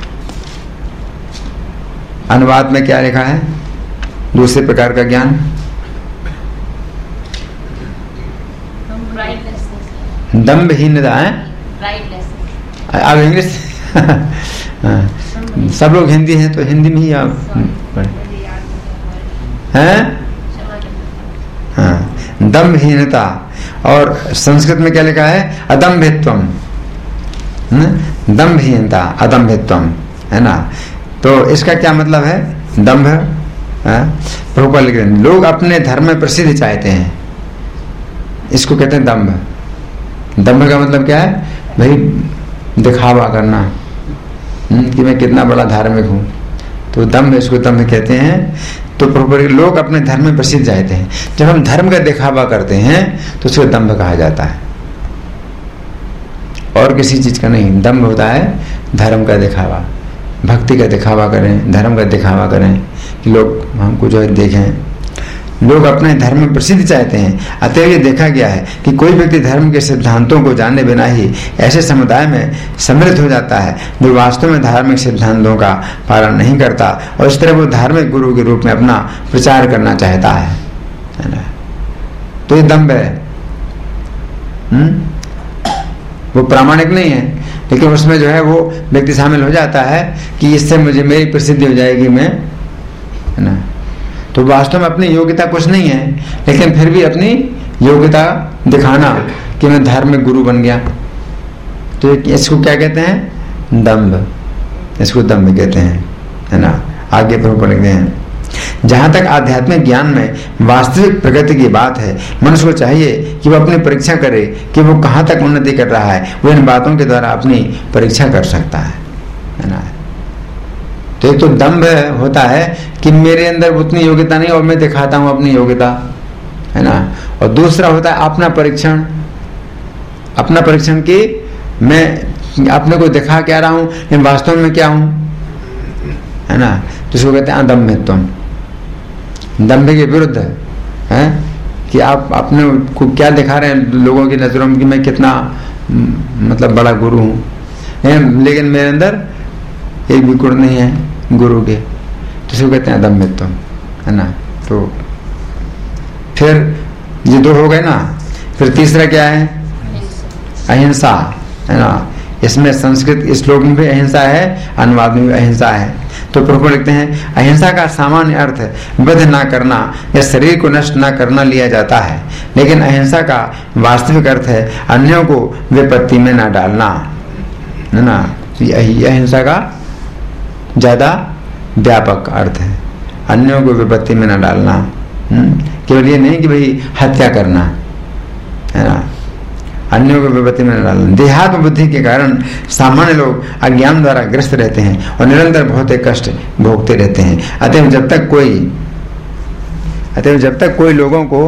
अनुवाद में क्या लिखा है। दूसरे प्रकार का ज्ञान दम्भहीनता है। अब इंग्लिश सब लोग हिंदी हैं तो हिंदी में ही आप हैं। दम्भहीनता, और संस्कृत में क्या लिखा है, अदम्भित्वम। दम्भहीनता अदम्भित्वम, है ना। तो इसका क्या मतलब है, दम्भ। प्रभुपाद लिख रहे हैं, लोग अपने धर्म में प्रसिद्धि चाहते हैं, इसको कहते हैं दम्भ। दम्भ का मतलब क्या है, भाई दिखावा करना कि मैं कितना बड़ा धार्मिक हूँ, तो दम्भ, इसको दम्भ कहते हैं। तो प्रभुपाद लोग अपने धर्म में प्रसिद्ध चाहते हैं। जब हम धर्म का दिखावा करते हैं तो उसको दम्भ कहा जाता है, और किसी चीज का नहीं। दम्भ होता है धर्म का दिखावा, भक्ति का दिखावा करें, धर्म का दिखावा करें कि लोग हमको जो है देखें। लोग अपने धर्म में प्रसिद्धि चाहते हैं। अतः ये देखा गया है कि कोई व्यक्ति धर्म के सिद्धांतों को जाने बिना ही ऐसे समुदाय में सम्मिलित हो जाता है जो वास्तव में धार्मिक सिद्धांतों का पालन नहीं करता, और इस तरह वो धार्मिक गुरु के रूप में अपना प्रचार करना चाहता है ना। तो ये दम्भ है। वो प्रामाणिक नहीं है, लेकिन उसमें जो है वो व्यक्ति शामिल हो जाता है कि इससे मुझे मेरी प्रसिद्धि हो जाएगी, मैं, है ना। तो वास्तव में अपनी योग्यता कुछ नहीं है, लेकिन फिर भी अपनी योग्यता दिखाना कि मैं धार्मिक गुरु बन गया, तो इसको क्या कहते हैं, दम्भ। इसको दम्भ कहते हैं, है ना। आगे प्रभुपाद लिखते हैं, जहां तक आध्यात्मिक ज्ञान में वास्तविक प्रगति की बात है, मनुष्य को चाहिए कि वो अपनी परीक्षा करे कि वो कहां तक उन्नति कर रहा है। वो इन बातों के द्वारा अपनी परीक्षा कर सकता है ना। तो एक तो दम्भ होता है कि मेरे अंदर उतनी योग्यता नहीं और मैं दिखाता हूं अपनी योग्यता, है ना। और दूसरा होता है अपना परीक्षण। अपना परीक्षण की मैं अपने को दिखा क्या रहा हूं, लेकिन वास्तव में क्या हूं, है ना। तो इसको कहते हैं अदम्भित्वम। दम्भ के विरुद्ध है कि आप अपने को क्या दिखा रहे हैं लोगों की नजरों में कि मैं कितना मतलब बड़ा गुरु हूं, लेकिन मेरे अंदर एक भी गुण नहीं है गुरु के, तो इसको कहते हैं अदम्भित्वम, है ना। तो फिर ये दो हो गए ना। फिर तीसरा क्या है, अहिंसा, है ना। इसमें संस्कृत श्लोक में भी अहिंसा है, अनुवाद में भी अहिंसा है। तो प्रभु लिखते हैं, अहिंसा का सामान्य अर्थ वध ना करना या शरीर को नष्ट ना करना लिया जाता है, लेकिन अहिंसा का वास्तविक अर्थ है अन्यों को विपत्ति में ना डालना, है ना। यही अहिंसा का ज्यादा व्यापक अर्थ है, अन्यों को विपत्ति में न डालना। केवल ये नहीं कि भाई हत्या करना, है ना, अन्यों को विपत्ति में न डालना। देहात्म बुद्धि के कारण सामान्य लोग अज्ञान द्वारा ग्रस्त रहते हैं और निरंतर बहुत कष्ट भोगते रहते हैं। अतः जब तक कोई लोगों को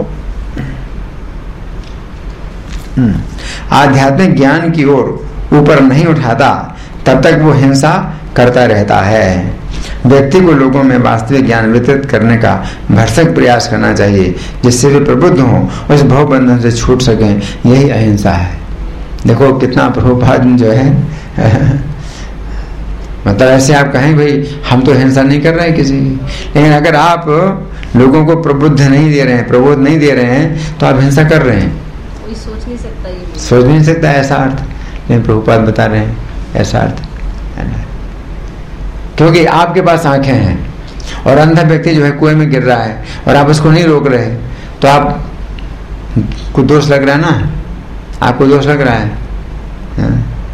आध्यात्मिक ज्ञान की ओर ऊपर नहीं उठाता, तब तक वो हिंसा करता रहता है। व्यक्ति को लोगों में वास्तविक ज्ञान वितरित करने का भरसक प्रयास करना चाहिए, जिससे वे प्रबुद्ध हों और इस भव बंधन से छूट सकें। यही अहिंसा है। देखो कितना प्रभुपाद जो है मतलब ऐसे आप कहें भाई हम तो हिंसा नहीं कर रहे हैं किसी की, लेकिन अगर आप लोगों को प्रबुद्ध नहीं दे रहे हैं, प्रबोध नहीं दे रहे हैं, तो आप हिंसा कर रहे हैं। कोई सोच नहीं सकता ये। सोच नहीं सकता ऐसा अर्थ, लेकिन प्रभुपाद बता रहे हैं ऐसा अर्थ है ना। क्योंकि आपके पास आंखें हैं और अंधा व्यक्ति जो है कुएं में गिर रहा है और आप उसको नहीं रोक रहे, तो आप को दोष लग रहा है ना, आपको दोष लग रहा है।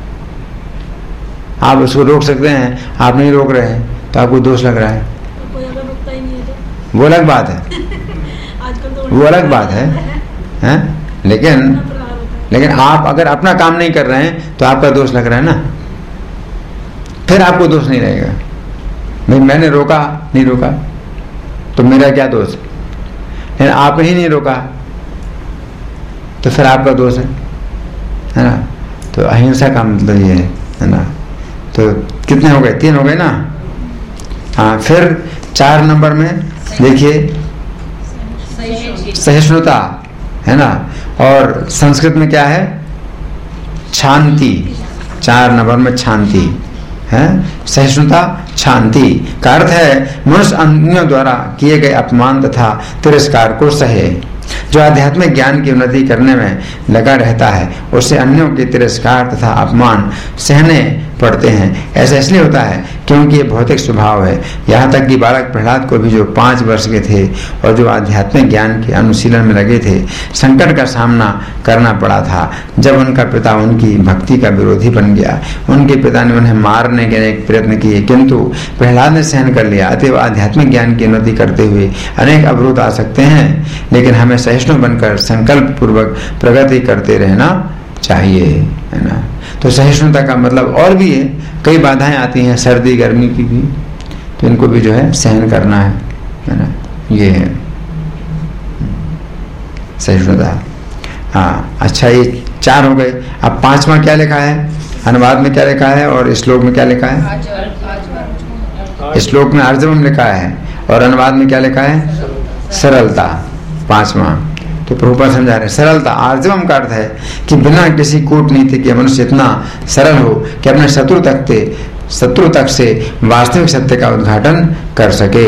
आप उसको रोक सकते हैं, आप नहीं रोक रहे हैं तो आपको दोष लग रहा है। तो कोई अगर रुकता ही नहीं है तो वो अलग बात है, आजकल तो वो अलग बात है? लेकिन आप अगर अपना काम नहीं कर रहे हैं तो आपका दोष लग रहा है ना, फिर आपको दोष नहीं रहेगा। भाई मैंने रोका नहीं रोका तो मेरा क्या दोष, लेकिन आपने ही नहीं रोका तो फिर आपका दोष है ना। तो अहिंसा का मतलब ये है ना। तो कितने हो गए? 3 हो गए ना। हाँ, फिर 4 नंबर में देखिए सहिष्णुता है ना, और संस्कृत में क्या है? शांति। 4 नंबर में शांति है, सहिष्णुता शांति का अर्थ है मनुष्य अन्यों द्वारा किए गए अपमान तथा तिरस्कार को सहे। जो आध्यात्मिक ज्ञान की उन्नति करने में लगा रहता है उसे अन्यों के तिरस्कार तथा अपमान सहने पड़ते हैं। ऐसा इसलिए होता है क्योंकि ये भौतिक स्वभाव है। यहाँ तक कि बालक प्रहलाद को भी, जो 5 वर्ष के थे और जो आध्यात्मिक ज्ञान के अनुशीलन में लगे थे, संकट का सामना करना पड़ा था जब उनका पिता उनकी भक्ति का विरोधी बन गया। उनके पिता ने उन्हें मारने के अनेक प्रयत्न किए किंतु प्रहलाद ने सहन कर लिया। अतएव आध्यात्मिक ज्ञान की उन्नति करते हुए अनेक अवरोध आ सकते हैं, लेकिन हमें सहिष्णु बनकर संकल्प पूर्वक प्रगति करते रहना चाहिए, है ना। तो सहिष्णुता का मतलब और भी है, कई बाधाएं आती हैं, सर्दी गर्मी की भी, तो इनको भी जो है सहन करना है ना। ये है सहिष्णुता। हाँ, अच्छा, ये 4 हो गए। अब 5वां क्या लिखा है? अनुवाद में क्या लिखा है और श्लोक में क्या लिखा है? श्लोक में आर्जवम लिखा है और अनुवाद में क्या लिखा है? सरलता। 5वां तो प्रभुपाद समझा रहे, सरलता। आर्जवम का अर्थ है कि बिना किसी कूटनीति के मनुष्य इतना सरल हो कि अपने शत्रु तक से वास्तविक सत्य का उद्घाटन कर सके।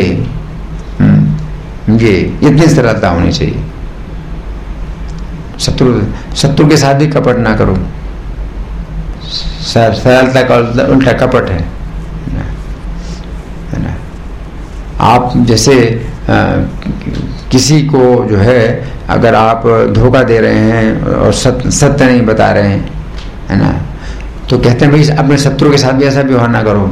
ये इतनी सरलता होनी चाहिए। शत्रु के साथ भी कपट ना करो। सरलता का उल्टा कपट है ना। आप जैसे किसी को जो है अगर आप धोखा दे रहे हैं और सत्य नहीं बता रहे हैं, है ना, तो कहते हैं भाई अपने शत्रु के साथ भी ऐसा व्यवहार ना करो।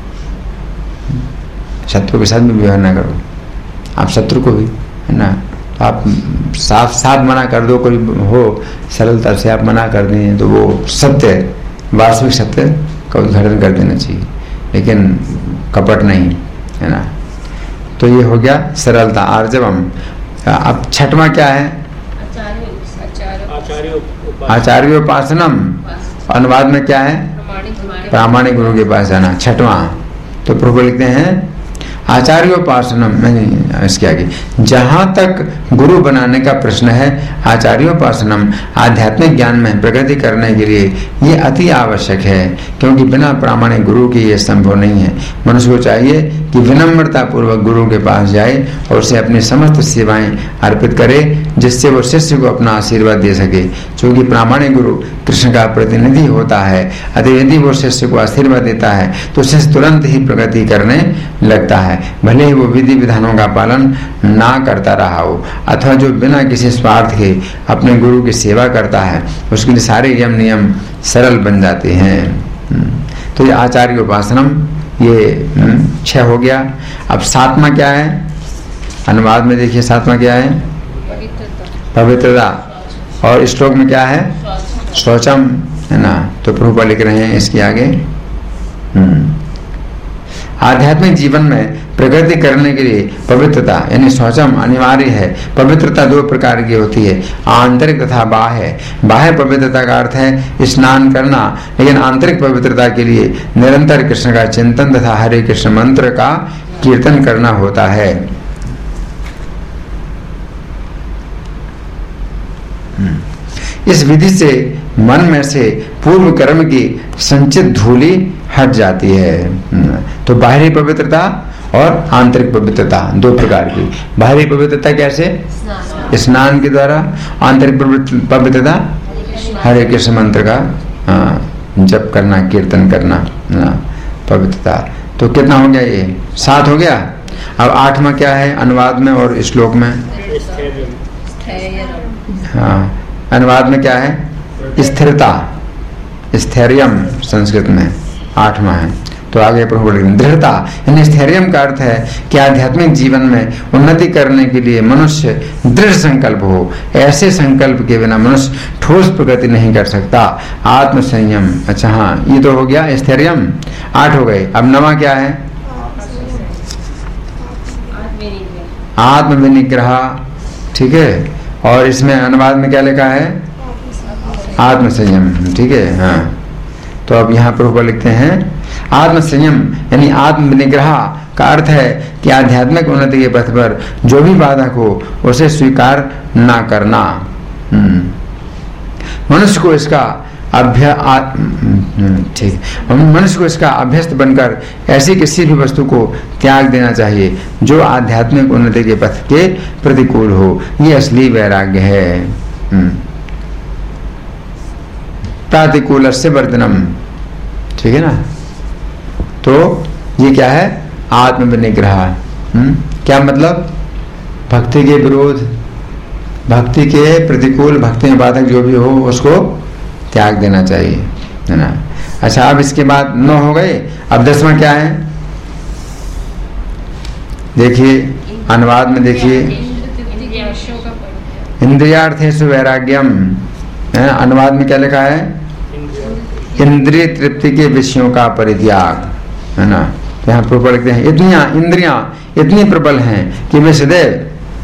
शत्रु के साथ भी व्यवहार ना करो। आप शत्रु को भी, है ना, तो आप साफ मना कर दो। कोई हो सरलता से आप मना कर दें तो वो सत्य, वास्तविक सत्य का उद्घाटन कर देना चाहिए, लेकिन कपट नहीं, है ना। तो ये हो गया सरलता, आर्जवम। अब 6वां क्या है? आचार्योपासनम। अनुवाद में क्या है? प्रामाणिक गुरु के पास जाना। 6वां तो प्रभु लिखते हैं आचार्योपासनम, इसके आगे जहां तक गुरु बनाने का प्रश्न है, आचार्योपासनम आध्यात्मिक ज्ञान में प्रगति करने के लिए ये अति आवश्यक है, क्योंकि बिना प्रामाणिक गुरु के ये संभव नहीं है। मनुष्य को चाहिए कि विनम्रता पूर्वक गुरु के पास जाए और उसे अपनी समस्त सेवाएं अर्पित करे, जिससे वो शिष्य को अपना आशीर्वाद दे सके। क्योंकि प्रामाणिक गुरु कृष्ण का प्रतिनिधि होता है, अतः यदि वो शिष्य को आशीर्वाद देता है तो शिष्य तुरंत ही प्रगति करने लगता है, भले ही वो विधि विधानों का पालन ना करता रहा हो, अथवा जो बिना किसी स्वार्थ के अपने गुरु की सेवा करता है, उसके लिए सारे यम नियम सरल बन जाते हैं। तो ये आचार्य उपासनम, ये 6 हो गया। अब 7वां क्या है? अनुवाद में देखिए 7वां क्या है? पवित्रता। और श्लोक में क्या है? शौचम, है ना। तो प्रभुपाद लिख रहे हैं इसके आगे, आध्यात्मिक जीवन में प्रगति करने के लिए पवित्रता यानी शौचम अनिवार्य है। पवित्रता 2 प्रकार की होती है, आंतरिक तथा बाह्य। बाह्य पवित्रता का अर्थ है स्नान करना, लेकिन आंतरिक पवित्रता के लिए निरंतर कृष्ण का चिंतन तथा हरे कृष्ण मंत्र का कीर्तन करना होता है। इस विधि से मन में से पूर्व कर्म की संचित धूलि हट जाती है। तो बाहरी पवित्रता और आंतरिक पवित्रता, दो प्रकार की। बाहरी पवित्रता कैसे? स्नान के द्वारा। आंतरिक पवित्रता हरे कृष्ण मंत्र का जप करना, कीर्तन करना, पवित्रता। तो कितना हो गया? ये 7 हो गया। अब 8वां क्या है अनुवाद में और श्लोक में? हाँ, अनुवाद में क्या है? स्थिरता, स्थैर्यम संस्कृत में 8वां है। तो आगे प्रभु बोलेंगे दृढ़ता, यानी स्थैर्यम का अर्थ है कि आध्यात्मिक जीवन में उन्नति करने के लिए मनुष्य दृढ़ संकल्प हो। ऐसे संकल्प के बिना मनुष्य ठोस प्रगति नहीं कर सकता। आत्म संयम, अच्छा हाँ, ये तो हो गया स्थैर्यम, 8 हो गए। अब 9वां क्या है? आत्म विनिग्रह, ठीक है। और इसमें अनुवाद में क्या लिखा है? आत्म संयम, ठीक है। हाँ, तो अब यहाँ प्रभु लिखते हैं आत्म संयम यानी आत्म विनिग्रह का अर्थ है कि आध्यात्मिक उन्नति के पथ पर जो भी बाधक हो उसे स्वीकार ना करना। मनुष्य को इसका मनुष्य को इसका अभ्यस्त बनकर ऐसी किसी भी वस्तु को त्याग देना चाहिए जो आध्यात्मिक उन्नति के पथ के प्रतिकूल हो। ये असली वैराग्य है। प्रातिकूल से वर्धनम, ठीक है ना। तो ये क्या है? आत्म विनिग्रह। क्या मतलब? भक्ति के विरोध, भक्ति के प्रतिकूल, भक्ति में बाधक जो भी हो उसको त्याग देना चाहिए, है ना। अच्छा, अब इसके बाद 9 हो गए। अब 10वां क्या है? देखिए अनुवाद में, देखिए इंद्रियार्थेषु वैराग्यम, अनुवाद में क्या लिखा है? इंद्रिय तृप्ति के विषयों का परित्याग, है ना। यहाँ प्रभु लिखते हैं इंद्रियां इतनी प्रबल हैं कि वे सदैव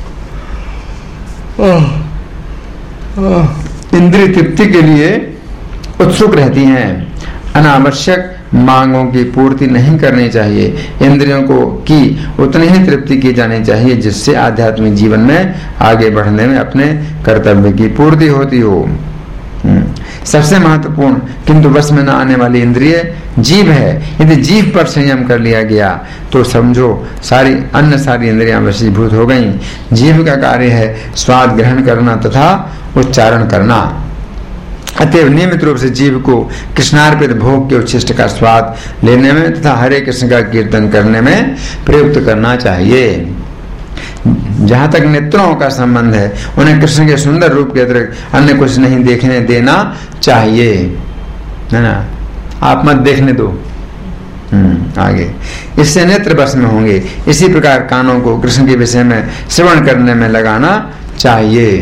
इंद्रिय तृप्ति के लिए उत्सुक रहती हैं। अनावश्यक मांगों की पूर्ति नहीं करनी चाहिए। इंद्रियों को की उतनी ही तृप्ति की जानी चाहिए जिससे आध्यात्मिक जीवन में आगे बढ़ने में अपने कर्तव्य की पूर्ति होती हो। सबसे महत्वपूर्ण किंतु बस में न आने वाली इंद्रिय जीभ है। यदि जीभ पर संयम कर लिया गया तो समझो सारी इंद्रियां वशीभूत हो गईं। जीभ का कार्य है स्वाद ग्रहण करना तथा उच्चारण करना। अतएव नियमित रूप से जीव को कृष्णार्पित भोग के उच्छिष्ट का स्वाद लेने में तथा हरे कृष्ण का कीर्तन करने में प्रयुक्त करना चाहिए। जहां तक नेत्रों का संबंध है उन्हें कृष्ण के सुंदर रूप के अतिरिक्त अन्य कुछ नहीं देखने देना चाहिए, है ना। आप मत देखने दो। आगे इससे नेत्र बस में होंगे। इसी प्रकार कानों को कृष्ण के विषय में श्रवण करने में लगाना चाहिए,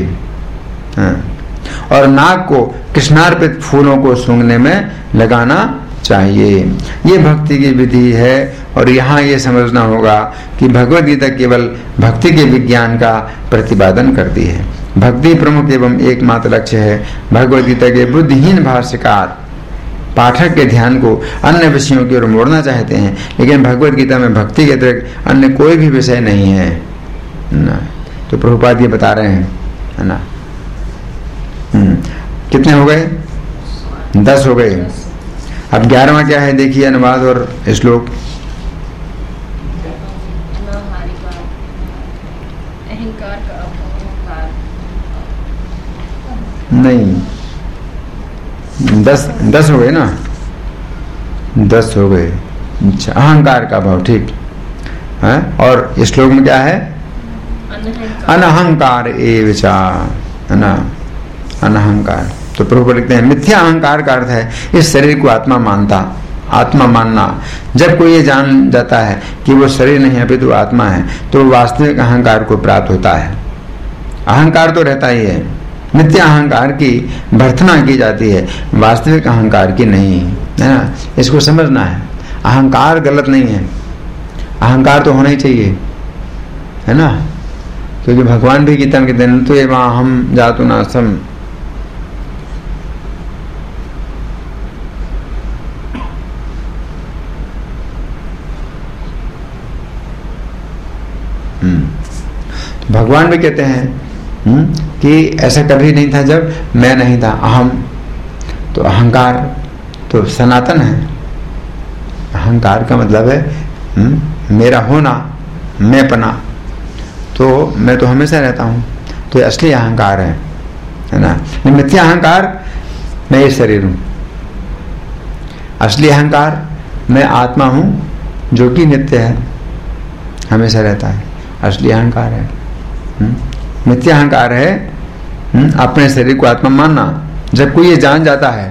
और नाक को कृष्णार्पित फूलों को सूंघने में लगाना चाहिए। ये भक्ति की विधि है। और यहाँ ये समझना होगा कि भगवद गीता केवल भक्ति के विज्ञान का प्रतिपादन करती है। भक्ति प्रमुख एवं एकमात्र लक्ष्य है। भगवद गीता के बुद्धिहीन भाष्यकार पाठक के ध्यान को अन्य विषयों की ओर मोड़ना चाहते हैं, लेकिन भगवद गीता में भक्ति के अतिरिक्त अन्य कोई भी विषय नहीं है ना। तो प्रभुपाद ये बता रहे हैं, है ना। कितने हो गए? 10 हो गए। अब 11वां क्या है? देखिए अनुवाद और श्लोक। नहीं, 10 हो गए ना, 10 हो गए। अच्छा, अहंकार का भाव, ठीक है। और श्लोक में क्या है? अनहंकार एवचा, है ना, अनहंकार। तो प्रभु लिखते हैं मिथ्या अहंकार का अर्थ है इस शरीर को आत्मा मानना। जब कोई ये जान जाता है कि वो शरीर नहीं अपितु आत्मा है तो वास्तविक अहंकार को प्राप्त होता है। अहंकार तो रहता ही है, मिथ्या अहंकार की भर्त्सना की जाती है, वास्तविक अहंकार की नहीं, है ना। इसको समझना है। अहंकार गलत नहीं है, अहंकार तो होना ही चाहिए, है ना। क्योंकि भगवान भी गीता में कहते हैं तो ये वहां हम जातु नासम, भगवान भी कहते हैं कि ऐसा कभी नहीं था जब मैं नहीं था। अहम तो अहंकार तो सनातन है। अहंकार का मतलब है मेरा होना, मैंपना, तो मैं तो हमेशा रहता हूँ, तो ये असली अहंकार है ना। मिथ्या अहंकार, मैं ये शरीर हूँ। असली अहंकार, मैं आत्मा हूँ जो कि नित्य है, हमेशा रहता है, असली अहंकार है। मिथ्या अहंकार है अपने शरीर को आत्मा मानना। जब कोई ये जान जाता है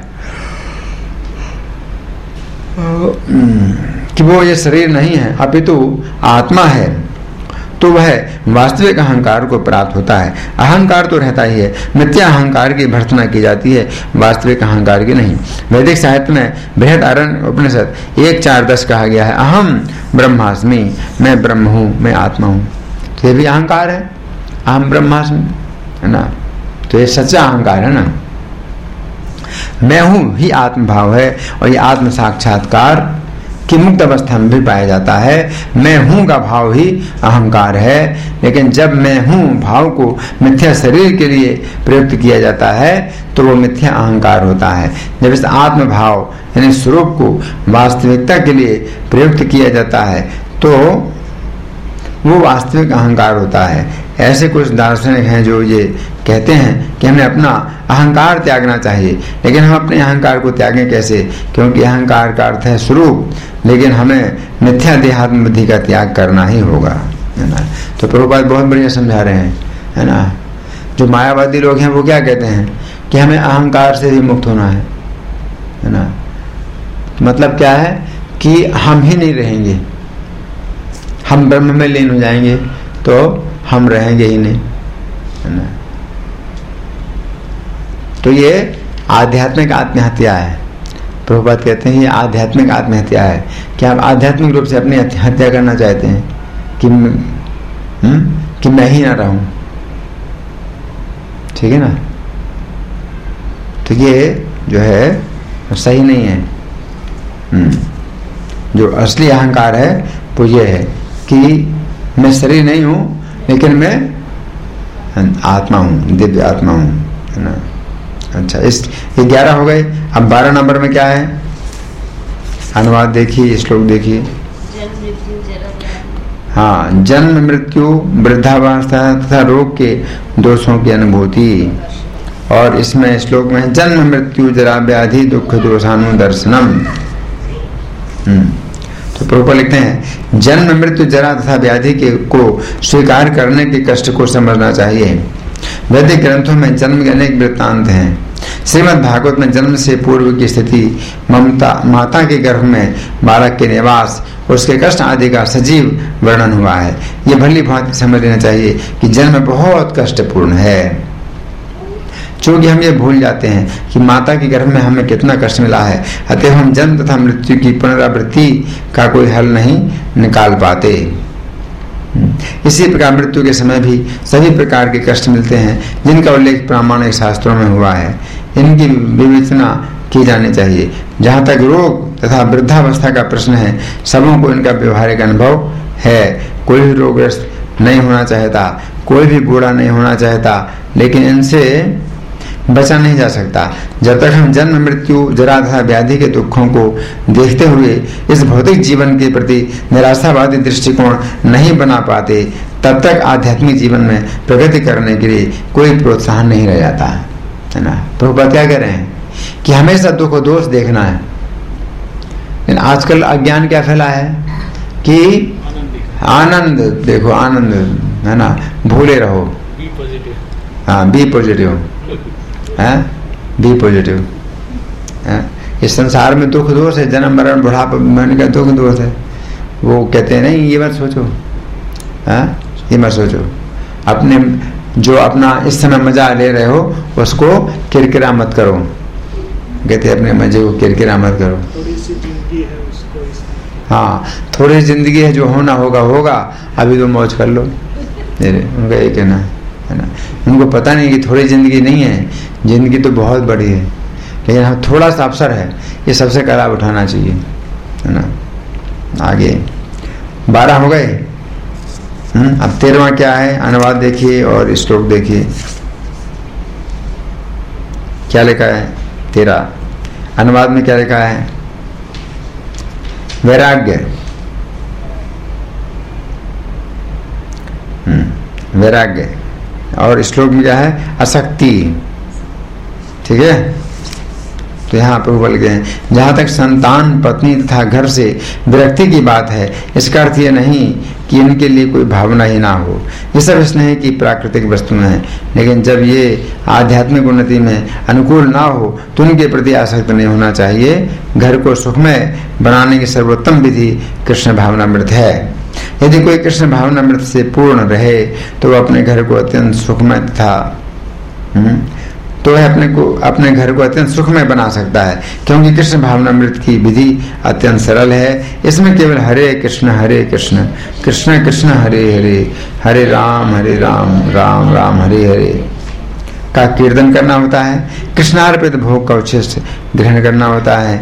कि वो ये शरीर नहीं है अपितु आत्मा है, तो वह वास्तविक अहंकार को प्राप्त होता है। अहंकार तो रहता ही है, मिथ्या अहंकार की भर्त्सना की जाती है, वास्तविक अहंकार की नहीं। वैदिक साहित्य में बृहदारण्यक उपनिषद 1:4-10 कहा गया है, अहम ब्रह्मास्मि, मैं ब्रह्म हूँ, मैं आत्मा हूँ। तो ये भी अहंकार है, अहम ब्रह्मास्मि, है ना। तो ये सच्चा अहंकार है ना। मैं हूँ ही आत्मभाव है, और ये आत्म साक्षात्कार कि मुक्त अवस्था में भी पाया जाता है। मैं हूँ का भाव ही अहंकार है, लेकिन जब मैं हूँ भाव को मिथ्या शरीर के लिए प्रयुक्त किया जाता है तो वो मिथ्या अहंकार होता है। जब इस आत्म भाव यानी स्वरूप को वास्तविकता के लिए प्रयुक्त किया जाता है तो वो वास्तविक अहंकार होता है। ऐसे कुछ दार्शनिक हैं जो ये कहते हैं कि हमें अपना अहंकार त्यागना चाहिए, लेकिन हम अपने अहंकार को त्यागें कैसे, क्योंकि अहंकार का अर्थ है स्वरूप, लेकिन हमें मिथ्या देहात्म बुद्धि का त्याग करना ही होगा, है ना। तो प्रभुपाद बहुत बढ़िया समझा रहे हैं, है ना। जो मायावादी लोग हैं वो क्या कहते हैं कि हमें अहंकार से भी मुक्त होना है ना। मतलब क्या है कि हम ही नहीं रहेंगे, हम ब्रह्म में लीन हो जाएंगे तो हम रहेंगे ही नहीं, है ना। तो ये आध्यात्मिक आत्महत्या है। प्रभुपाद कहते हैं ये आध्यात्मिक आत्महत्या है कि आप आध्यात्मिक रूप से अपनी हत्या करना चाहते हैं कि मैं ही ना रहूं, ठीक है ना। तो ये जो है सही नहीं है। जो असली अहंकार है वो ये है कि मैं शरीर नहीं हूं, लेकिन मैं आत्मा हूं, दिव्य आत्मा हूं, है ना। अच्छा, ये 11 हो गए। अब 12 नंबर में क्या है, अनुवाद देखिए, श्लोक देखिए। हाँ, जन्म मृत्यु वृद्धावस्था तथा रोग के दोषों की अनुभूति। और इसमें श्लोक में जन्म मृत्यु जरा व्याधि दुख दोषानुदर्शनम। तो प्रभुपाद लिखते हैं जन्म मृत्यु जरा तथा व्याधि के को स्वीकार करने के कष्ट को समझना चाहिए। वैदिक ग्रंथों में जन्म के अनेक वृत्तांत हैं। श्रीमद् भागवत में जन्म से पूर्व की स्थिति, माता के गर्भ में बालक के निवास, उसके कष्ट आदि का सजीव वर्णन हुआ है। ये भली भांति समझ लेना चाहिए कि जन्म बहुत कष्टपूर्ण है। चूंकि हम ये भूल जाते हैं कि माता के गर्भ में हमें कितना कष्ट मिला है, अतः हम जन्म तथा मृत्यु की पुनरावृत्ति का कोई हल नहीं निकाल पाते। इसी प्रकार मृत्यु के समय भी सभी प्रकार के कष्ट मिलते हैं जिनका उल्लेख प्रामाणिक शास्त्रों में हुआ है। इनकी विवेचना की जानी चाहिए। जहाँ तक रोग तथा वृद्धावस्था का प्रश्न है, सबों को इनका व्यवहारिक अनुभव है। कोई भी रोगग्रस्त नहीं होना चाहता, कोई भी बूढ़ा नहीं होना चाहता, लेकिन इनसे बचा नहीं जा सकता। जब तक हम जन्म मृत्यु जरा तथा व्याधि के दुखों को देखते हुए इस भौतिक जीवन के प्रति निराशावादी दृष्टिकोण नहीं बना पाते, तब तक आध्यात्मिक जीवन में प्रगति करने के लिए कोई प्रोत्साहन नहीं रह जाता, है ना। प्रभुपाद क्या कह रहे हैं कि हमेशा दुख और दोष देखना है। लेकिन आजकल अज्ञान क्या फैला है कि आनंद देखो, आनंद, है ना, भूले रहो, हाँ, बी पॉजिटिव, बी पॉजिटिव। इस संसार में दुख दोष है, जन्म मरण बुढ़ापा मरने का दुख दोष है। वो कहते हैं नहीं, ये मत सोचो, ये मत सोचो, अपने जो अपना इस समय मजा ले रहे हो उसको किरकिरा मत करो। कहते अपने मजे को किरकिरा मत करो। हाँ, थोड़ी जिंदगी है, जो होना होगा होगा, अभी तो मौज कर लो। उनका ये कहना है ना। उनको पता नहीं कि थोड़ी जिंदगी नहीं है, जिंदगी तो बहुत बड़ी है, लेकिन हाँ थोड़ा सा अवसर है, ये सबसे का लाभ उठाना चाहिए, है ना। आगे 12 हो गए। अब 13वां क्या है, अनुवाद देखिए और श्लोक देखिए क्या लिखा है। 13 अनुवाद में क्या लिखा है, वैराग्य। वैराग्य, और श्लोक में क्या है? आसक्ति। ठीक है, तो यहाँ प्रभु बोल गए हैं जहाँ तक संतान, पत्नी तथा घर से विरक्ति की बात है, इसका अर्थ ये नहीं कि इनके लिए कोई भावना ही ना हो। ये सब इसलिए है कि प्राकृतिक वस्तुएं हैं, लेकिन जब ये आध्यात्मिक उन्नति में अनुकूल ना हो तो उनके प्रति आसक्त नहीं होना चाहिए। घर को सुखमय बनाने की सर्वोत्तम विधि कृष्ण भावनामृत है। यदि कोई कृष्ण भावनामृत से पूर्ण रहे तो वह अपने घर को अत्यंत सुखमय तथा तो वह अपने घर को अत्यंत सुखमय बना सकता है, क्योंकि कृष्ण भावनामृत की विधि अत्यंत सरल है। इसमें केवल हरे कृष्ण कृष्ण कृष्ण हरे हरे, हरे राम राम राम हरे हरे का कीर्तन करना होता है। कृष्णार्पित भोग का उच्छिष्ट ग्रहण करना होता है।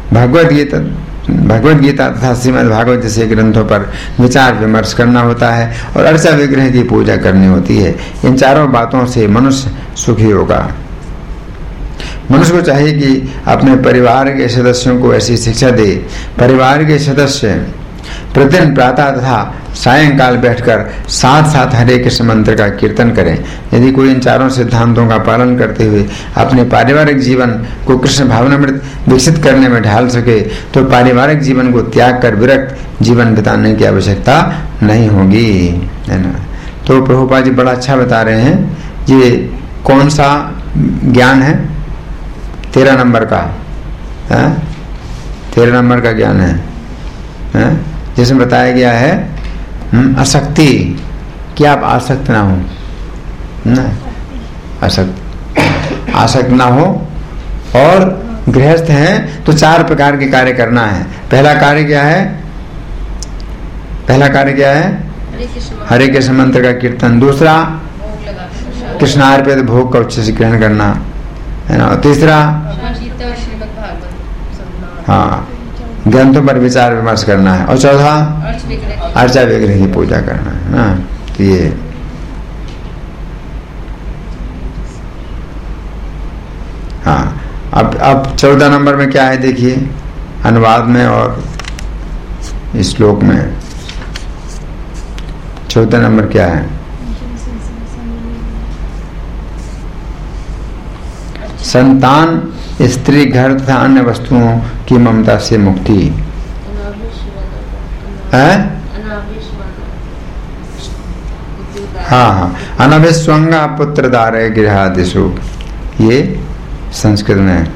भगवद गीता तथा श्रीमद् भागवत जैसे ग्रंथों पर विचार विमर्श करना होता है और अर्चा विग्रह की पूजा करनी होती है। इन चारों बातों से मनुष्य सुखी होगा। मनुष्य को चाहिए कि अपने परिवार के सदस्यों को ऐसी शिक्षा दे। परिवार के सदस्य प्रतिदिन प्रातः तथा सायंकाल बैठकर साथ साथ हरे कृष्ण मंत्र का कीर्तन करें। यदि कोई इन चारों सिद्धांतों का पालन करते हुए अपने पारिवारिक जीवन को कृष्ण भावनामृत विकसित करने में ढाल सके तो पारिवारिक जीवन को त्याग कर विरक्त जीवन बिताने की आवश्यकता नहीं होगी, है ना। तो प्रभुपाद जी बड़ा अच्छा बता रहे हैं। ये कौन सा ज्ञान है? 13 नंबर का, 13 नंबर का ज्ञान है, जिसमें बताया गया है आसक्ति, कि आप आसक्त ना हो, ना आसक्त ना हो। और गृहस्थ हैं तो 4 प्रकार के कार्य करना है। पहला कार्य क्या है? हरे कृष्ण मंत्र का कीर्तन। दूसरा कृष्णार्पित भोग का उच्च से ग्रहण करना, है ना। तीसरा हाँ ग्रंथों पर विचार विमर्श करना है। और चौथा अर्चा विग्रह की पूजा करना है ना। तो ये हाँ, अब 14 नंबर में क्या है देखिए, अनुवाद में और श्लोक में। 14 नंबर क्या है? संतान, स्त्री, घर तथा अन्य वस्तुओं की ममता से मुक्ति है। हाँ, अनभिस्वंगा पुत्र दारे गृहादिषु, ये संस्कृत में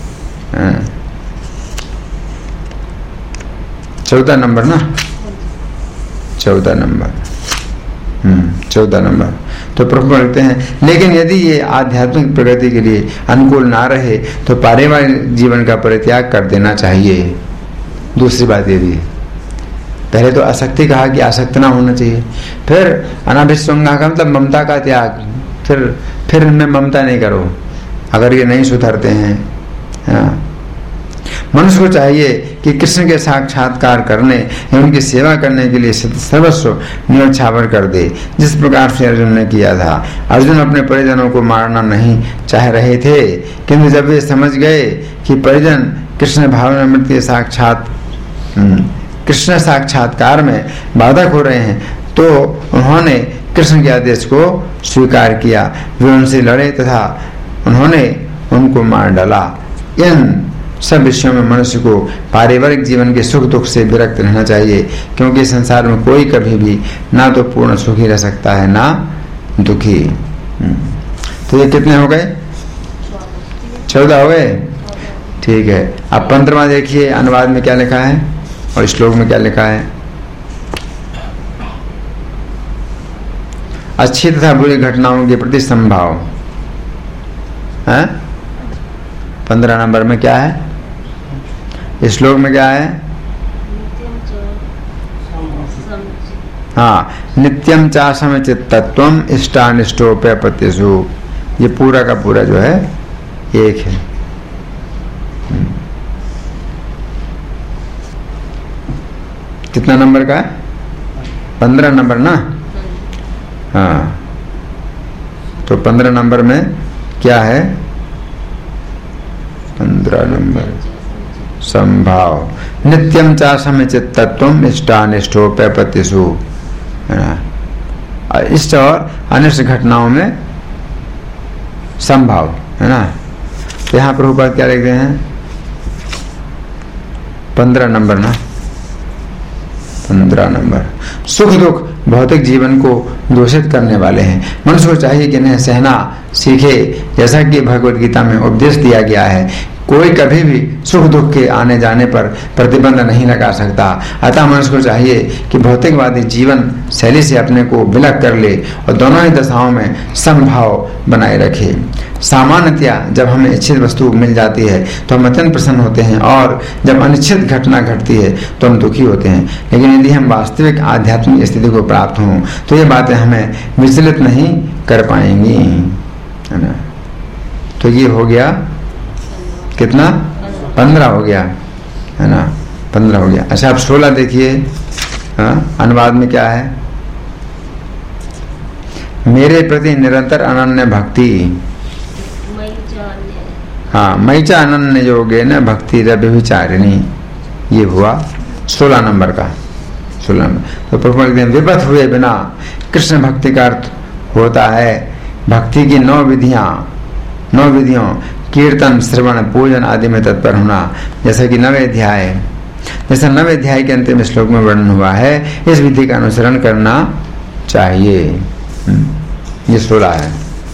14 नंबर ना, 14 नंबर 14 नंबर। तो प्रभु बोलते हैं लेकिन यदि ये आध्यात्मिक प्रगति के लिए अनुकूल ना रहे तो पारिवारिक जीवन का परित्याग कर देना चाहिए। दूसरी बात ये भी, पहले तो आसक्ति कहा कि आसक्त ना होना चाहिए, फिर अनाभिस्वंगा का मतलब ममता का त्याग, फिर इनमें ममता नहीं करो अगर ये नहीं सुधरते हैं। मनुष्य को चाहिए कि कृष्ण के साक्षात्कार करने या उनकी सेवा करने के लिए सर्वस्व न्योछावर कर दे, जिस प्रकार से अर्जुन ने किया था। अर्जुन अपने परिजनों को मारना नहीं चाह रहे थे, किंतु जब वे समझ गए कि परिजन कृष्ण भावनामृत के कृष्ण साक्षात्कार में बाधक हो रहे हैं तो उन्होंने कृष्ण के आदेश को स्वीकार किया। वे उनसे लड़े तथा उन्होंने उनको मार डाला। इन सब विषयों में मनुष्य को पारिवारिक जीवन के सुख दुख से विरक्त रहना चाहिए, क्योंकि संसार में कोई कभी भी ना तो पूर्ण सुखी रह सकता है ना दुखी। तो ये कितने हो गए? 14 हो गए। ठीक है, अब 15वां देखिए अनुवाद में क्या लिखा है और श्लोक में क्या लिखा है। अच्छी तथा बुरी घटनाओं के प्रति संभाव है। 15 नंबर में क्या है? श्लोक में क्या है? हाँ, नित्यम चासम चित्तत्वम इष्टानिष्टोप्यपत्यसु, ये पूरा का पूरा जो है एक है। कितना नंबर का है? 15 नंबर ना। हाँ, तो 15 नंबर में क्या है? 15 नंबर संभाव, नित्यम चासम चित्तत्वम इष्टानिष्टोप्यपत्यसु। इष्ट और अनिष्ट घटनाओं में संभाव, है ना। तो यहाँ प्रभुपाद क्या लिखते हैं, 15 नंबर ना, 15 नंबर, सुख दुख भौतिक जीवन को दूषित करने वाले हैं। मनुष्य को चाहिए कि इन्हें सहना सीखे, जैसा कि भगवद गीता में उपदेश दिया गया है। कोई कभी भी सुख दुख के आने जाने पर प्रतिबंध नहीं लगा सकता। अतः मनुष्य को चाहिए कि भौतिकवादी जीवन शैली से अपने को विलग कर ले और दोनों ही दशाओं में समभाव बनाए रखे। सामान्यतया जब हमें इच्छित वस्तु मिल जाती है तो हम अत्यंत प्रसन्न होते हैं, और जब अनिच्छित घटना घटती है तो हम दुखी होते हैं। लेकिन यदि हम वास्तविक आध्यात्मिक स्थिति को प्राप्त हों तो ये बातें हमें विचलित नहीं कर पाएंगी, है ना। तो ये हो गया कितना, 15 हो गया, है ना, 15 हो गया। अच्छा, अब 16 देखिए। अनुवाद में क्या है, मेरे प्रति निरंतर अनन्य भक्ति, हाँ, मैचा अनन्य योगे न भक्ति रव्यभिचारिणी, ये हुआ 16 नंबर का, 16 नंबर। तो प्रभु विपथ हुए बिना कृष्ण भक्ति का अर्थ होता है भक्ति की 9 विधियों कीर्तन, श्रवण, पूजन आदि में तत्पर होना। जैसा कि 9वें अध्याय के अंतिम श्लोक में वर्णन हुआ है, इस विधि का अनुसरण करना चाहिए। ये 16 है।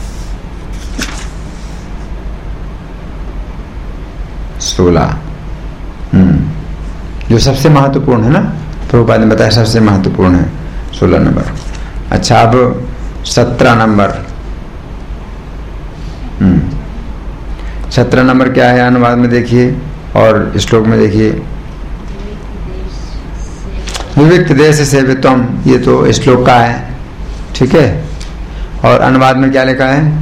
जो सबसे महत्वपूर्ण है ना, प्रभुपाद ने बताया सबसे महत्वपूर्ण है 16 नंबर। अच्छा, अब 17 नंबर। 17 नंबर क्या है, अनुवाद में देखिए और श्लोक में देखिए। विविक्त देश सेवित्वम, ये तो श्लोक का है, ठीक है। और अनुवाद में क्या लिखा है,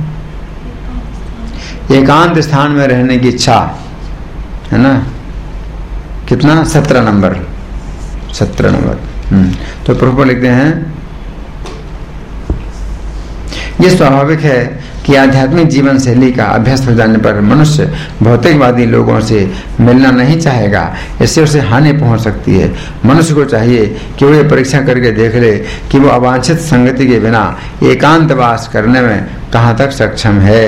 एकांत स्थान में रहने की इच्छा, है ना। कितना, 17 नंबर, 17 नंबर। तो प्रभु लिखते हैं, ये स्वाभाविक है कि आध्यात्मिक जीवन शैली का अभ्यस्त हो जाने पर मनुष्य भौतिकवादी लोगों से मिलना नहीं चाहेगा, इससे उसे हानि पहुंच सकती है। मनुष्य को चाहिए कि वो ये परीक्षा करके देख ले कि वो अवांछित संगति के बिना एकांतवास करने में कहाँ तक सक्षम है।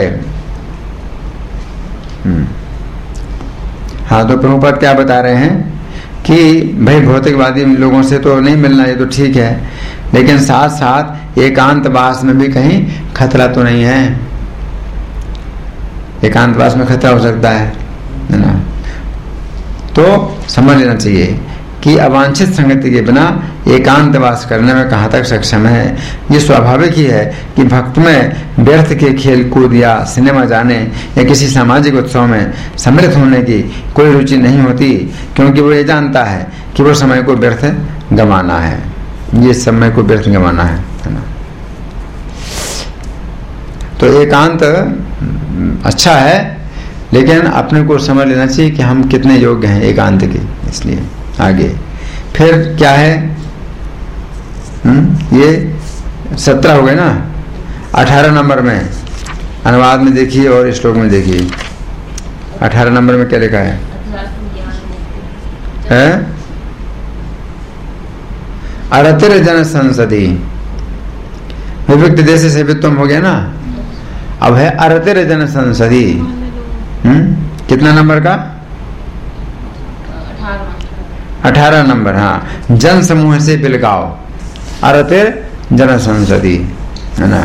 हाँ, तो प्रभुपाद क्या बता रहे हैं कि भाई भौतिकवादी लोगों से तो नहीं मिलना, ये तो ठीक है, लेकिन साथ साथ एकांतवास में भी कहीं खतरा तो नहीं है। एकांतवास में खतरा हो सकता है ना। तो समझ लेना चाहिए कि अवांछित संगति के बिना एकांतवास करने में कहाँ तक सक्षम है। ये स्वाभाविक ही है कि भक्त में व्यर्थ के खेल कूद या सिनेमा जाने या किसी सामाजिक उत्सव में सम्मिलित होने की कोई रुचि नहीं होती, क्योंकि वो ये जानता है कि वो समय को व्यर्थ गंवाना है, ये समय को व्यर्थ गंवाना है ना। तो एकांत अच्छा है, लेकिन अपने को समझ लेना चाहिए कि हम कितने योग्य हैं एकांत के। इसलिए आगे फिर क्या है, ये 17 हो गए ना। 18 नंबर में अनुवाद में देखिए और श्लोक में देखिए। 18 नंबर में क्या लिखा है, अरतिर जन संसदी, विविक्त देश से वित्तम हो गया ना। अब है अरतिर जन संसदी, कितना नंबर का, 18 नंबर। हाँ, जन समूह से बिलगाओ, अरतिर जन संसदी, है ना।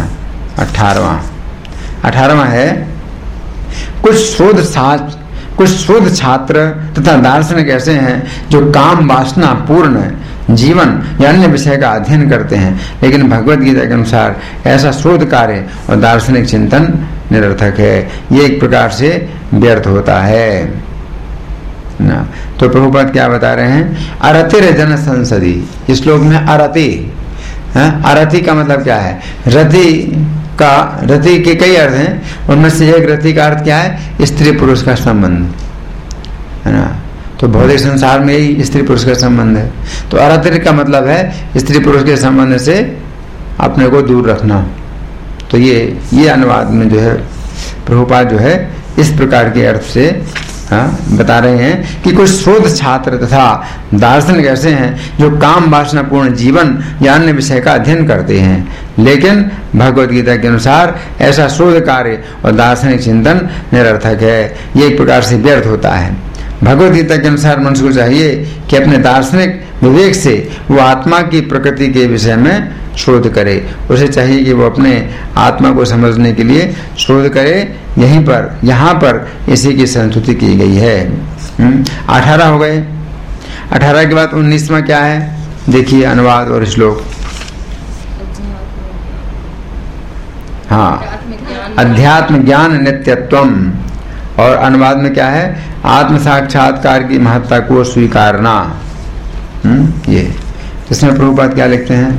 18वां है, कुछ शोध छात्र तथा दार्शनिक ऐसे हैं जो काम वासना पूर्ण जीवन या अन्य विषय का अध्ययन करते हैं, लेकिन भगवद गीता के अनुसार ऐसा शोध कार्य और दार्शनिक चिंतन निरर्थक है, ये एक प्रकार से व्यर्थ होता है ना। तो प्रभुपाद क्या बता रहे हैं, अरतिर जन संसदी। इस श्लोक में अरति, अरति का मतलब क्या है, रति के कई अर्थ हैं, उनमें से एक रति का अर्थ क्या है, स्त्री पुरुष का संबंध, है ना। तो भौतिक संसार में ही स्त्री पुरुष का संबंध है। तो अरतिर का मतलब है स्त्री पुरुष के संबंध से अपने को दूर रखना। तो ये अनुवाद में जो है प्रभुपाद जो है इस प्रकार के अर्थ से बता रहे हैं कि कुछ शोध छात्र तथा दार्शनिक ऐसे हैं जो काम वासना पूर्ण जीवन या अन्य विषय का अध्ययन करते हैं, लेकिन भगवद गीता के अनुसार ऐसा शोध कार्य और दार्शनिक चिंतन निरर्थक है, ये एक प्रकार से व्यर्थ होता है। भगवद गीता के अनुसार मनुष्य को चाहिए कि अपने दार्शनिक विवेक से वो आत्मा की प्रकृति के विषय में शोध करे। उसे चाहिए कि वो अपने आत्मा को समझने के लिए शोध करे। यहाँ पर इसी की संस्तुति की गई है। 18 हो गए। 18 के बाद 19वां क्या है, देखिए अनुवाद और श्लोक। हाँ, अध्यात्म ज्ञान नित्यत्वम, और अनुवाद में क्या है, आत्म साक्षात्कार की महत्ता को स्वीकारना। ये इसमें प्रभुपाद क्या लिखते हैं,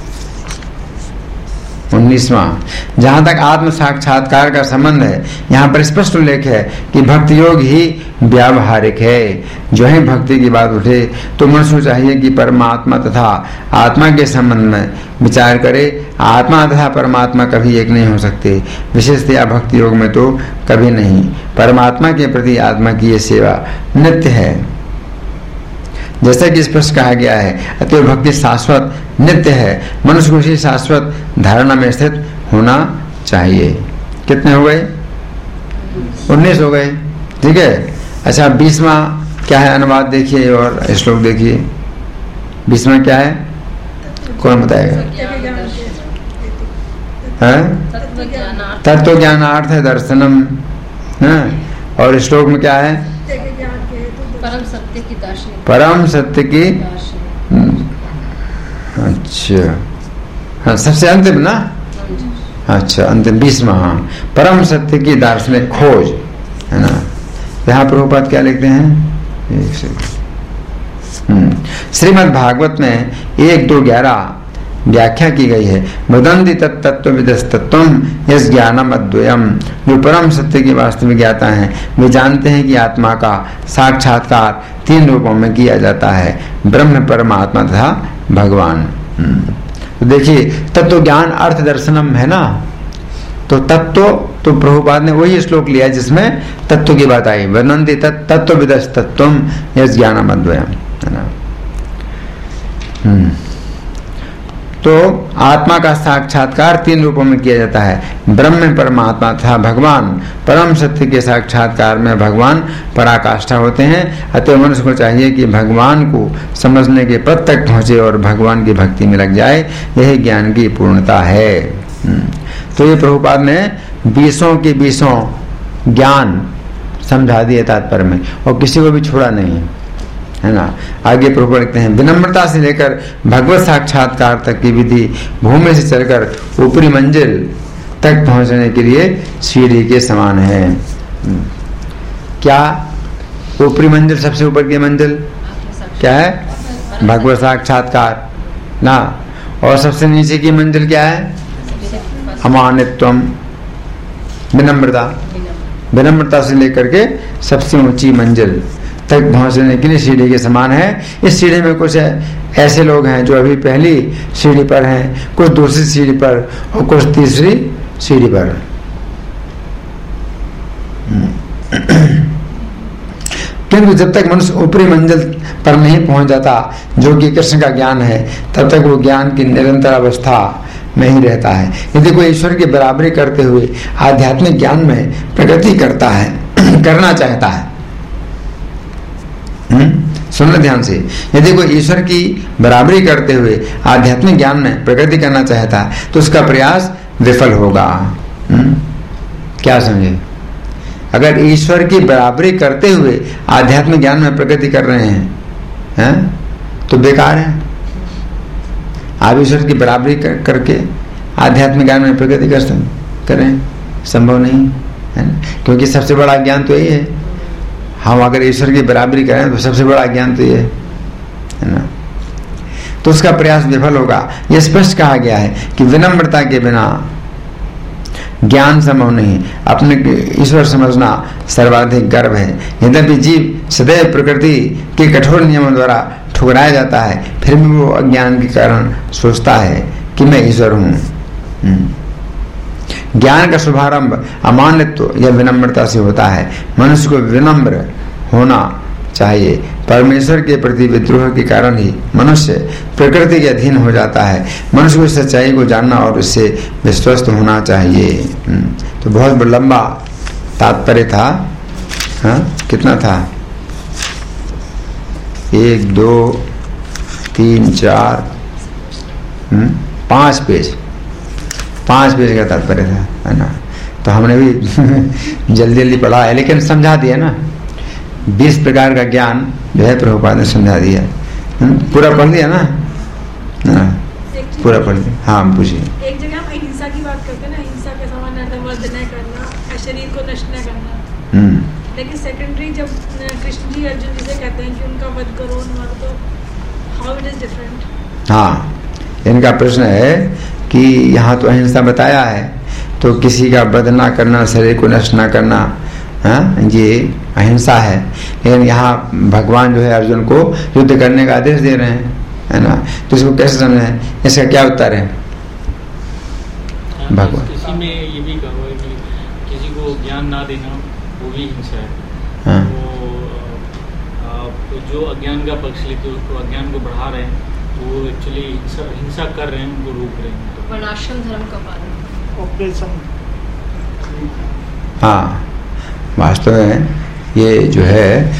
19वां, जहां तक आत्म साक्षात्कार का संबंध है यहाँ पर स्पष्ट उल्लेख है कि भक्ति योग ही व्यावहारिक है। जो है भक्ति की बात उठे तो मनुष्य को चाहिए कि परमात्मा तथा आत्मा के संबंध में विचार करे। आत्मा तथा परमात्मा कभी एक नहीं हो सकते, विशेषतया भक्ति योग में तो कभी नहीं। परमात्मा के प्रति आत्मा की ये सेवा नित्य है, जैसा कि स्पष्ट कहा गया है। अतः भक्ति शाश्वत नित्य है, मनुष्य को उसी शाश्वत धारणा में स्थित होना चाहिए। कितने हो गए, 19 हो गए, ठीक है। अच्छा, 20वां क्या है, अनुवाद देखिए और श्लोक देखिए। 20वां क्या है, कौन बताएगा? तत्व ज्ञानार्थ है दर्शनम, और श्लोक में क्या है, परम सत्य की दार्शनिक, परम सत्य की। अच्छा, हाँ, सबसे अंतिम ना, अच्छा अंतिम 20वां, हाँ, परम सत्य की दार्शनिक खोज, है ना। यहाँ प्रभुपाद क्या लिखते हैं, श्रीमद् भागवत में 1-2-11 व्याख्या की गई है। वदन्ति तत्त्वविदस्तत्वम यस ज्ञानम अद्वयम, जो परम सत्य की वास्तविक ज्ञाता हैं वे जानते हैं कि आत्मा का साक्षात्कार 3 रूपों में किया जाता है, ब्रह्म, परमात्मा तथा भगवान। तो देखिए, तत्व ज्ञान अर्थ दर्शनम है ना, तो तत्व, तो प्रभुपाद ने वही श्लोक लिया जिसमें तत्व की बात आई। वदन्ति तत्त्वविदस्तत्वम यस ज्ञानम अद्वयम, है ना। तो आत्मा का साक्षात्कार 3 रूपों में किया जाता है, ब्रह्म, परमात्मा तथा भगवान। परम सत्य के साक्षात्कार में भगवान पराकाष्ठा होते हैं। अतः मनुष्य को चाहिए कि भगवान को समझने के पद तक पहुंचे और भगवान की भक्ति में लग जाए, यही ज्ञान की पूर्णता है। तो ये प्रभुपाद ने 20 के 20 ज्ञान समझा दिए तात्पर्य में, और किसी को भी छोड़ा नहीं, है ना। आगे प्रभु लिखते हैं, विनम्रता से लेकर भगवत साक्षात्कार तक की विधि भूमि से चलकर ऊपरी मंजिल तक पहुंचने के लिए सीढ़ी के समान है। क्या ऊपरी मंजिल, सबसे ऊपर की मंजिल क्या है, भगवत साक्षात्कार ना, और सबसे नीचे की मंजिल क्या है, अमानित्वम, विनम्रता। विनम्रता से लेकर के सबसे ऊंची मंजिल तक पहुंचने के लिए सीढ़ी के समान है। इस सीढ़ी में कुछ ऐसे लोग हैं जो अभी पहली सीढ़ी पर हैं, कुछ दूसरी सीढ़ी पर और कुछ तीसरी सीढ़ी पर। किंतु जब तक मनुष्य ऊपरी मंजिल पर नहीं पहुंच जाता, जो कि कृष्ण का ज्ञान है, तब तक वो ज्ञान की निरंतर अवस्था में ही रहता है। यदि कोई ईश्वर की बराबरी करते हुए आध्यात्मिक ज्ञान में प्रगति करता है, करना चाहता है, सुनना ध्यान से, यदि कोई ईश्वर की बराबरी करते हुए आध्यात्मिक ज्ञान में प्रगति करना चाहता है तो उसका प्रयास विफल होगा। क्या समझे, अगर ईश्वर की बराबरी करते हुए आध्यात्मिक ज्ञान में प्रगति कर रहे हैं, तो बेकार है। आप ईश्वर की बराबरी करके आध्यात्मिक ज्ञान में प्रगति करें, संभव नहीं है ना, क्योंकि सबसे बड़ा ज्ञान तो यही है। हम अगर ईश्वर की बराबरी करें तो सबसे बड़ा ज्ञान तो ये है ना, तो उसका प्रयास विफल होगा। यह स्पष्ट कहा गया है कि विनम्रता के बिना ज्ञान संभव नहीं। अपने ईश्वर समझना सर्वाधिक गर्व है। यद्यपि जीव सदैव प्रकृति के कठोर नियमों द्वारा ठुकराया जाता है, फिर भी वो अज्ञान के कारण सोचता है कि मैं ईश्वर हूँ। ज्ञान का शुभारंभ अमानित्व या विनम्रता से होता है। मनुष्य को विनम्र होना चाहिए। परमेश्वर के प्रति विद्रोह के कारण ही मनुष्य प्रकृति के अधीन हो जाता है। मनुष्य को सच्चाई को जानना और उससे विश्वस्त होना चाहिए। तो बहुत लंबा तात्पर्य था। हाँ, कितना था? 1 2 3 4 5 पेज, 5 पेज का तात्पर्य था, है ना। तो हमने भी जल्दी जल्दी पढ़ा है, लेकिन समझा दिया ना। 20 प्रकार का ज्ञान जो है प्रभुपाद ने समझा दिया। पूरा पढ़ दिया ना? पूरा पढ़ दिया। हाँ, पूछिए। एक जगह हम अहिंसा की बात करते हैं ना, अहिंसा के समान वध न करना, शरीर को नष्ट न करना। लेकिन सेकेंडरी जब कृष्ण जी अर्जुन जी से कहते हैं कि उनका वध करो, तो हाउ इट इज डिफरेंट? हाँ, इनका प्रश्न है कि यहाँ तो अहिंसा बताया है, तो किसी का वध ना करना, शरीर को नष्ट ना करना, हाँ, ये अहिंसा है। लेकिन यहाँ भगवान जो है अर्जुन को युद्ध करने का आदेश दे रहे हैं, है ना। तो इसको कैसे समझे? इसका क्या उत्तर है? भगवान किसी में ये भी कहा है कि किसी को ज्ञान ना देना वो भी हिंसा है। हाँ। तो जो अज्ञान का पक्ष लेते हैं उसको अज्ञान को बढ़ा रहे हैं, तो वो एक्चुअली हिंसा कर रहे हैं, उनको रोक रहे हैं। तो वर्णाश्रम धर्म का पालन, ऑपरेशन। हाँ, वास्तव में ये जो है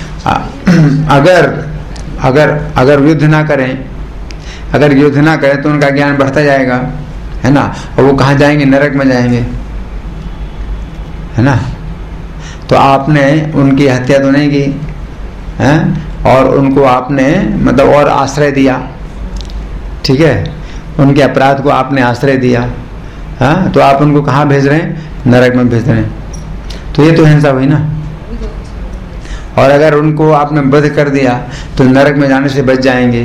अगर युद्ध ना करें, अगर युद्ध ना करें तो उनका ज्ञान बढ़ता जाएगा, है ना। और वो कहाँ जाएंगे? नरक में जाएंगे, है ना। तो आपने उनकी हत्या तो नहीं की, है, और उनको आपने मतलब और आश्रय दिया, ठीक है। उनके अपराध को आपने आश्रय दिया, हाँ, तो आप उनको कहाँ भेज रहे हैं? नरक में भेज रहे हैं। तो ये तो हिंसा हुई ना। और अगर उनको आपने वध कर दिया तो नरक में जाने से बच जाएंगे,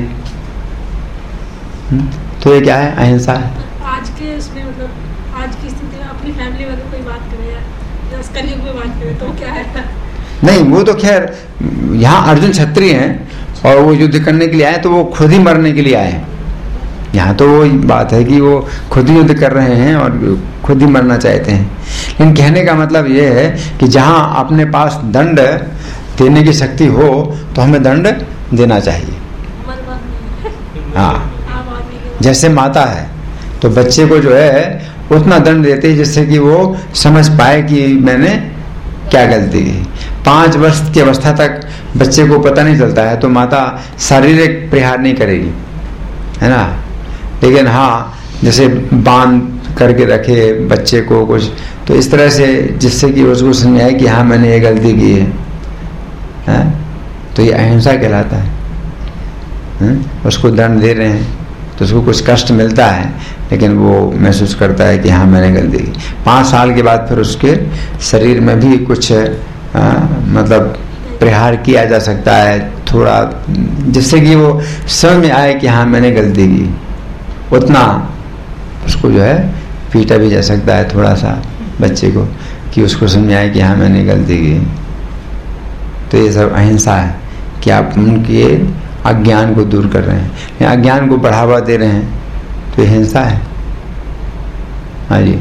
तो ये क्या है? अहिंसा है। आज के उसमें मतलब आज की स्थिति में अपनी फैमिली वालों कोई बात करे या कलयुग में बात करे तो क्या है? नहीं, वो तो खैर यहाँ अर्जुन क्षत्रिय हैं और वो युद्ध करने के लिए आए, तो वो खुद ही मरने के लिए आए। यहाँ तो वो बात है कि वो खुद ही युद्ध कर रहे हैं और खुद ही मरना चाहते हैं। लेकिन कहने का मतलब ये है कि जहाँ अपने पास दंड देने की शक्ति हो तो हमें दंड देना चाहिए। हाँ, जैसे माता है तो बच्चे को जो है उतना दंड देते हैं जिससे कि वो समझ पाए कि मैंने क्या गलती की। 5 वर्ष की अवस्था तक बच्चे को पता नहीं चलता है, तो माता शारीरिक प्रहार नहीं करेगी, है ना। लेकिन हाँ, जैसे बांध करके रखे बच्चे को कुछ, तो इस तरह से जिससे कि उसको समझ आए कि हाँ मैंने ये गलती की है, तो ये अहिंसा कहलाता है। उसको दंड दे रहे हैं तो उसको कुछ कष्ट मिलता है, लेकिन वो महसूस करता है कि हाँ मैंने गलती की। 5 साल के बाद फिर उसके शरीर में भी कुछ मतलब प्रहार किया जा सकता है थोड़ा, जिससे कि वो समझ में आए कि हाँ मैंने गलती की। उतना उसको जो है पीटा भी जा सकता है थोड़ा सा बच्चे को, कि उसको समझ में आए कि हाँ मैंने गलती की। तो ये सब अहिंसा है कि आप उनके अज्ञान को दूर कर रहे हैं या अज्ञान को बढ़ावा दे रहे हैं, तो ये हिंसा है। हाँ जी।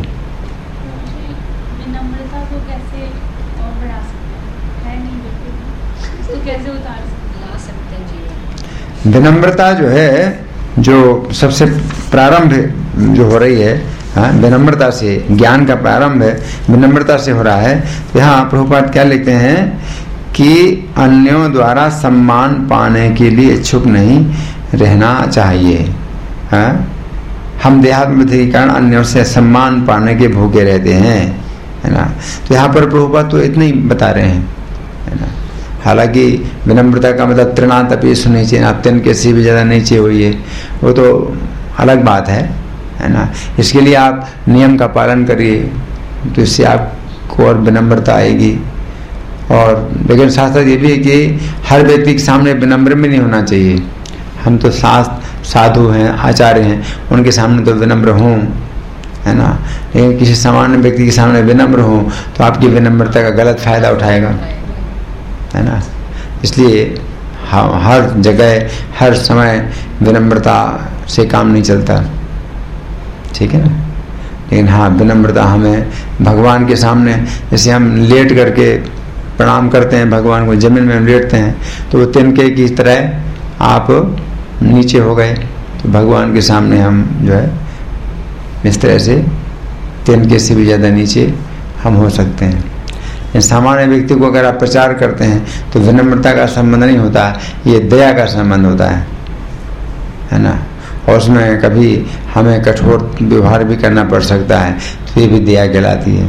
विनम्रता को कैसे और बढ़ा सकते हैं? नहीं, बिल्कुल इसको कैसे ला सकते हैं जीवन? विनम्रता जो है, जो सबसे प्रारंभ जो हो रही है, हाँ, विनम्रता से ज्ञान का प्रारंभ है, विनम्रता से हो रहा है। तो यहाँ प्रभुपाद क्या लिखते हैं कि अन्यों द्वारा सम्मान पाने के लिए इच्छुक नहीं रहना चाहिए। हाँ? हम देहात्म बुद्धि के कारण अन्यों से सम्मान पाने के भूखे रहते हैं, है ना। तो यहाँ पर प्रभुपाद तो इतने ही बता रहे हैं, है ना। हालांकि विनम्रता का मतलब तृणांत अपीस नीचे, आप तिन के से भी ज़्यादा नीचे हुई है, वो तो अलग बात है ना। इसके लिए आप नियम का पालन करिए, तो इससे आपको और विनम्रता आएगी। और लेकिन साथ साथ ये भी है कि हर व्यक्ति के सामने विनम्र में नहीं होना चाहिए। हम तो साधु हैं, आचार्य हैं, उनके सामने तो विनम्र हों, है ना। लेकिन किसी सामान्य व्यक्ति के सामने विनम्र हों तो आपकी विनम्रता का गलत फायदा उठाएगा, है ना। इसलिए हर जगह हर समय विनम्रता से काम नहीं चलता, ठीक है ना। लेकिन हाँ, विनम्रता हमें भगवान के सामने, जैसे हम लेट करके प्रणाम करते हैं भगवान को, जमीन में हम लेटते हैं, तो वो तिनके की तरह आप नीचे हो गए, तो भगवान के सामने हम जो है इस तरह से तिनके से भी ज़्यादा नीचे हम हो सकते हैं। सामान्य व्यक्ति को अगर आप प्रचार करते हैं तो विनम्रता का संबंध नहीं होता, ये दया का संबंध होता है ना। और उसमें कभी हमें कठोर व्यवहार भी करना पड़ सकता है, तो ये भी दया कहलाती है।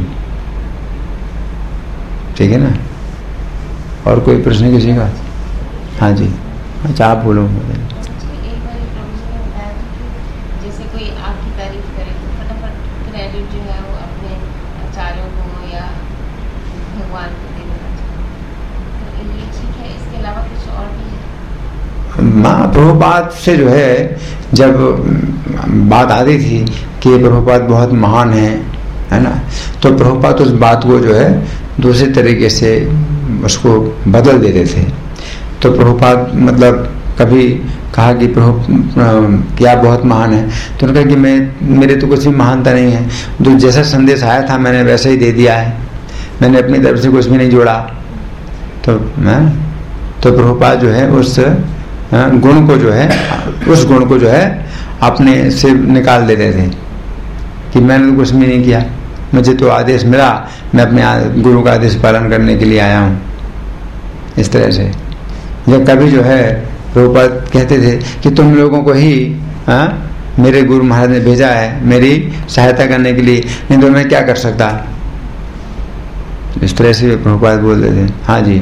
ठीक है ना। और कोई प्रश्न किसी का? हाँ जी, अच्छा आप बोलो। एक बार प्रभु जी ने बताया था कि जैसे कोई आपकी तारीफ करे तो फटाफट क्रेडिट जो है वो अपने आचार्यों को या भगवान को दे देना चाहिए, तो ये ठीक है? इसके अलावा कुछ और भी है? माँ प्रभुपाद से जो है जब बात आती थी कि प्रभुपाद बहुत महान है ना, तो प्रभुपाद उस बात को जो है दूसरे तरीके से उसको बदल देते थे। तो प्रभुपाद मतलब कभी कहा कि प्रभु क्या बहुत महान है, तो उन्होंने कहा कि मेरे तो कुछ भी महानता नहीं है, जो जैसा संदेश आया था मैंने वैसे ही दे दिया है, मैंने अपनी तरफ से कुछ भी नहीं जोड़ा। तो प्रभुपाद जो है उस गुण को जो है अपने से निकाल देते थे कि मैंने तो कुछ भी नहीं किया, मुझे तो आदेश मिला, मैं अपने गुरु का आदेश पालन करने के लिए आया हूँ। इस तरह से जब कभी जो है प्रभुपाद कहते थे कि तुम लोगों को ही मेरे गुरु महाराज ने भेजा है मेरी सहायता करने के लिए, नहीं तो मैं क्या कर सकता। इस तरह से प्रभुपाद बोलते थे। हाँ जी,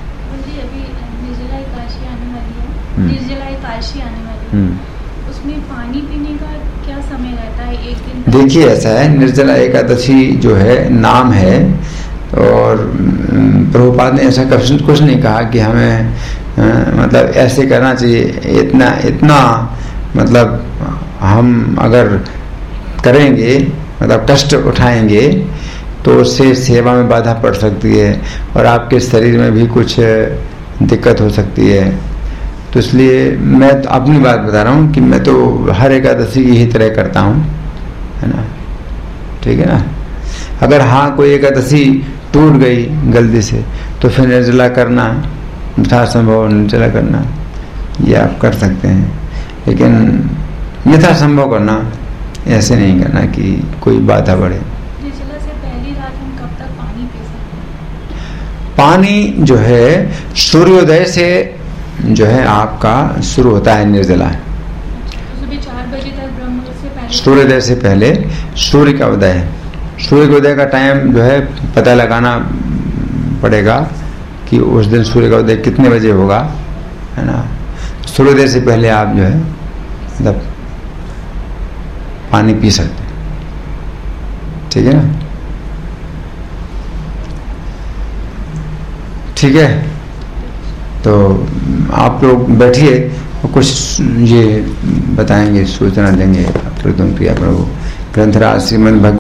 निर्जला एकादशी आने वाली है, उसमें पानी पीने का क्या समय रहता है? एक दिन देखिए ऐसा है, निर्जला एकादशी जो है नाम है, और प्रभुपाद ने ऐसा कुछ नहीं कहा कि हमें मतलब ऐसे करना चाहिए, इतना मतलब हम अगर करेंगे मतलब कष्ट उठाएंगे तो उससे सेवा में बाधा पड़ सकती है और आपके शरीर में भी कुछ दिक्कत हो सकती है। तो इसलिए मैं तो अपनी बात बता रहा हूँ कि मैं तो हर एकादशी की ही तरह करता हूँ, है ना। ठीक है ना। अगर हाँ कोई एकादशी टूट गई गलती से तो फिर निर्जला करना, यथासंभव निर्जला करना, ये आप कर सकते हैं, लेकिन यथासंभव करना, ऐसे नहीं करना कि कोई बाधा बढ़े। निर्जला से पहली रात हम कब तक पानी पी सकते हैं? पानी जो है सूर्योदय से जो है आपका शुरू होता है निर्जला। सुबह 4 बजे तक ब्रह्म से पहले, सूर्योदय से पहले सूर्य का उदय है। सूर्य के उदय का टाइम जो है पता लगाना पड़ेगा कि उस दिन सूर्य का उदय कितने बजे होगा, है ना। सूर्योदय से पहले आप जो है मतलब पानी पी सकते हैं। ठीक है ना। ठीक है, तो आप लोग बैठिए और कुछ ये बताएंगे, सूचना देंगे। प्रिया प्रभु ग्रंथराज श्रीमद्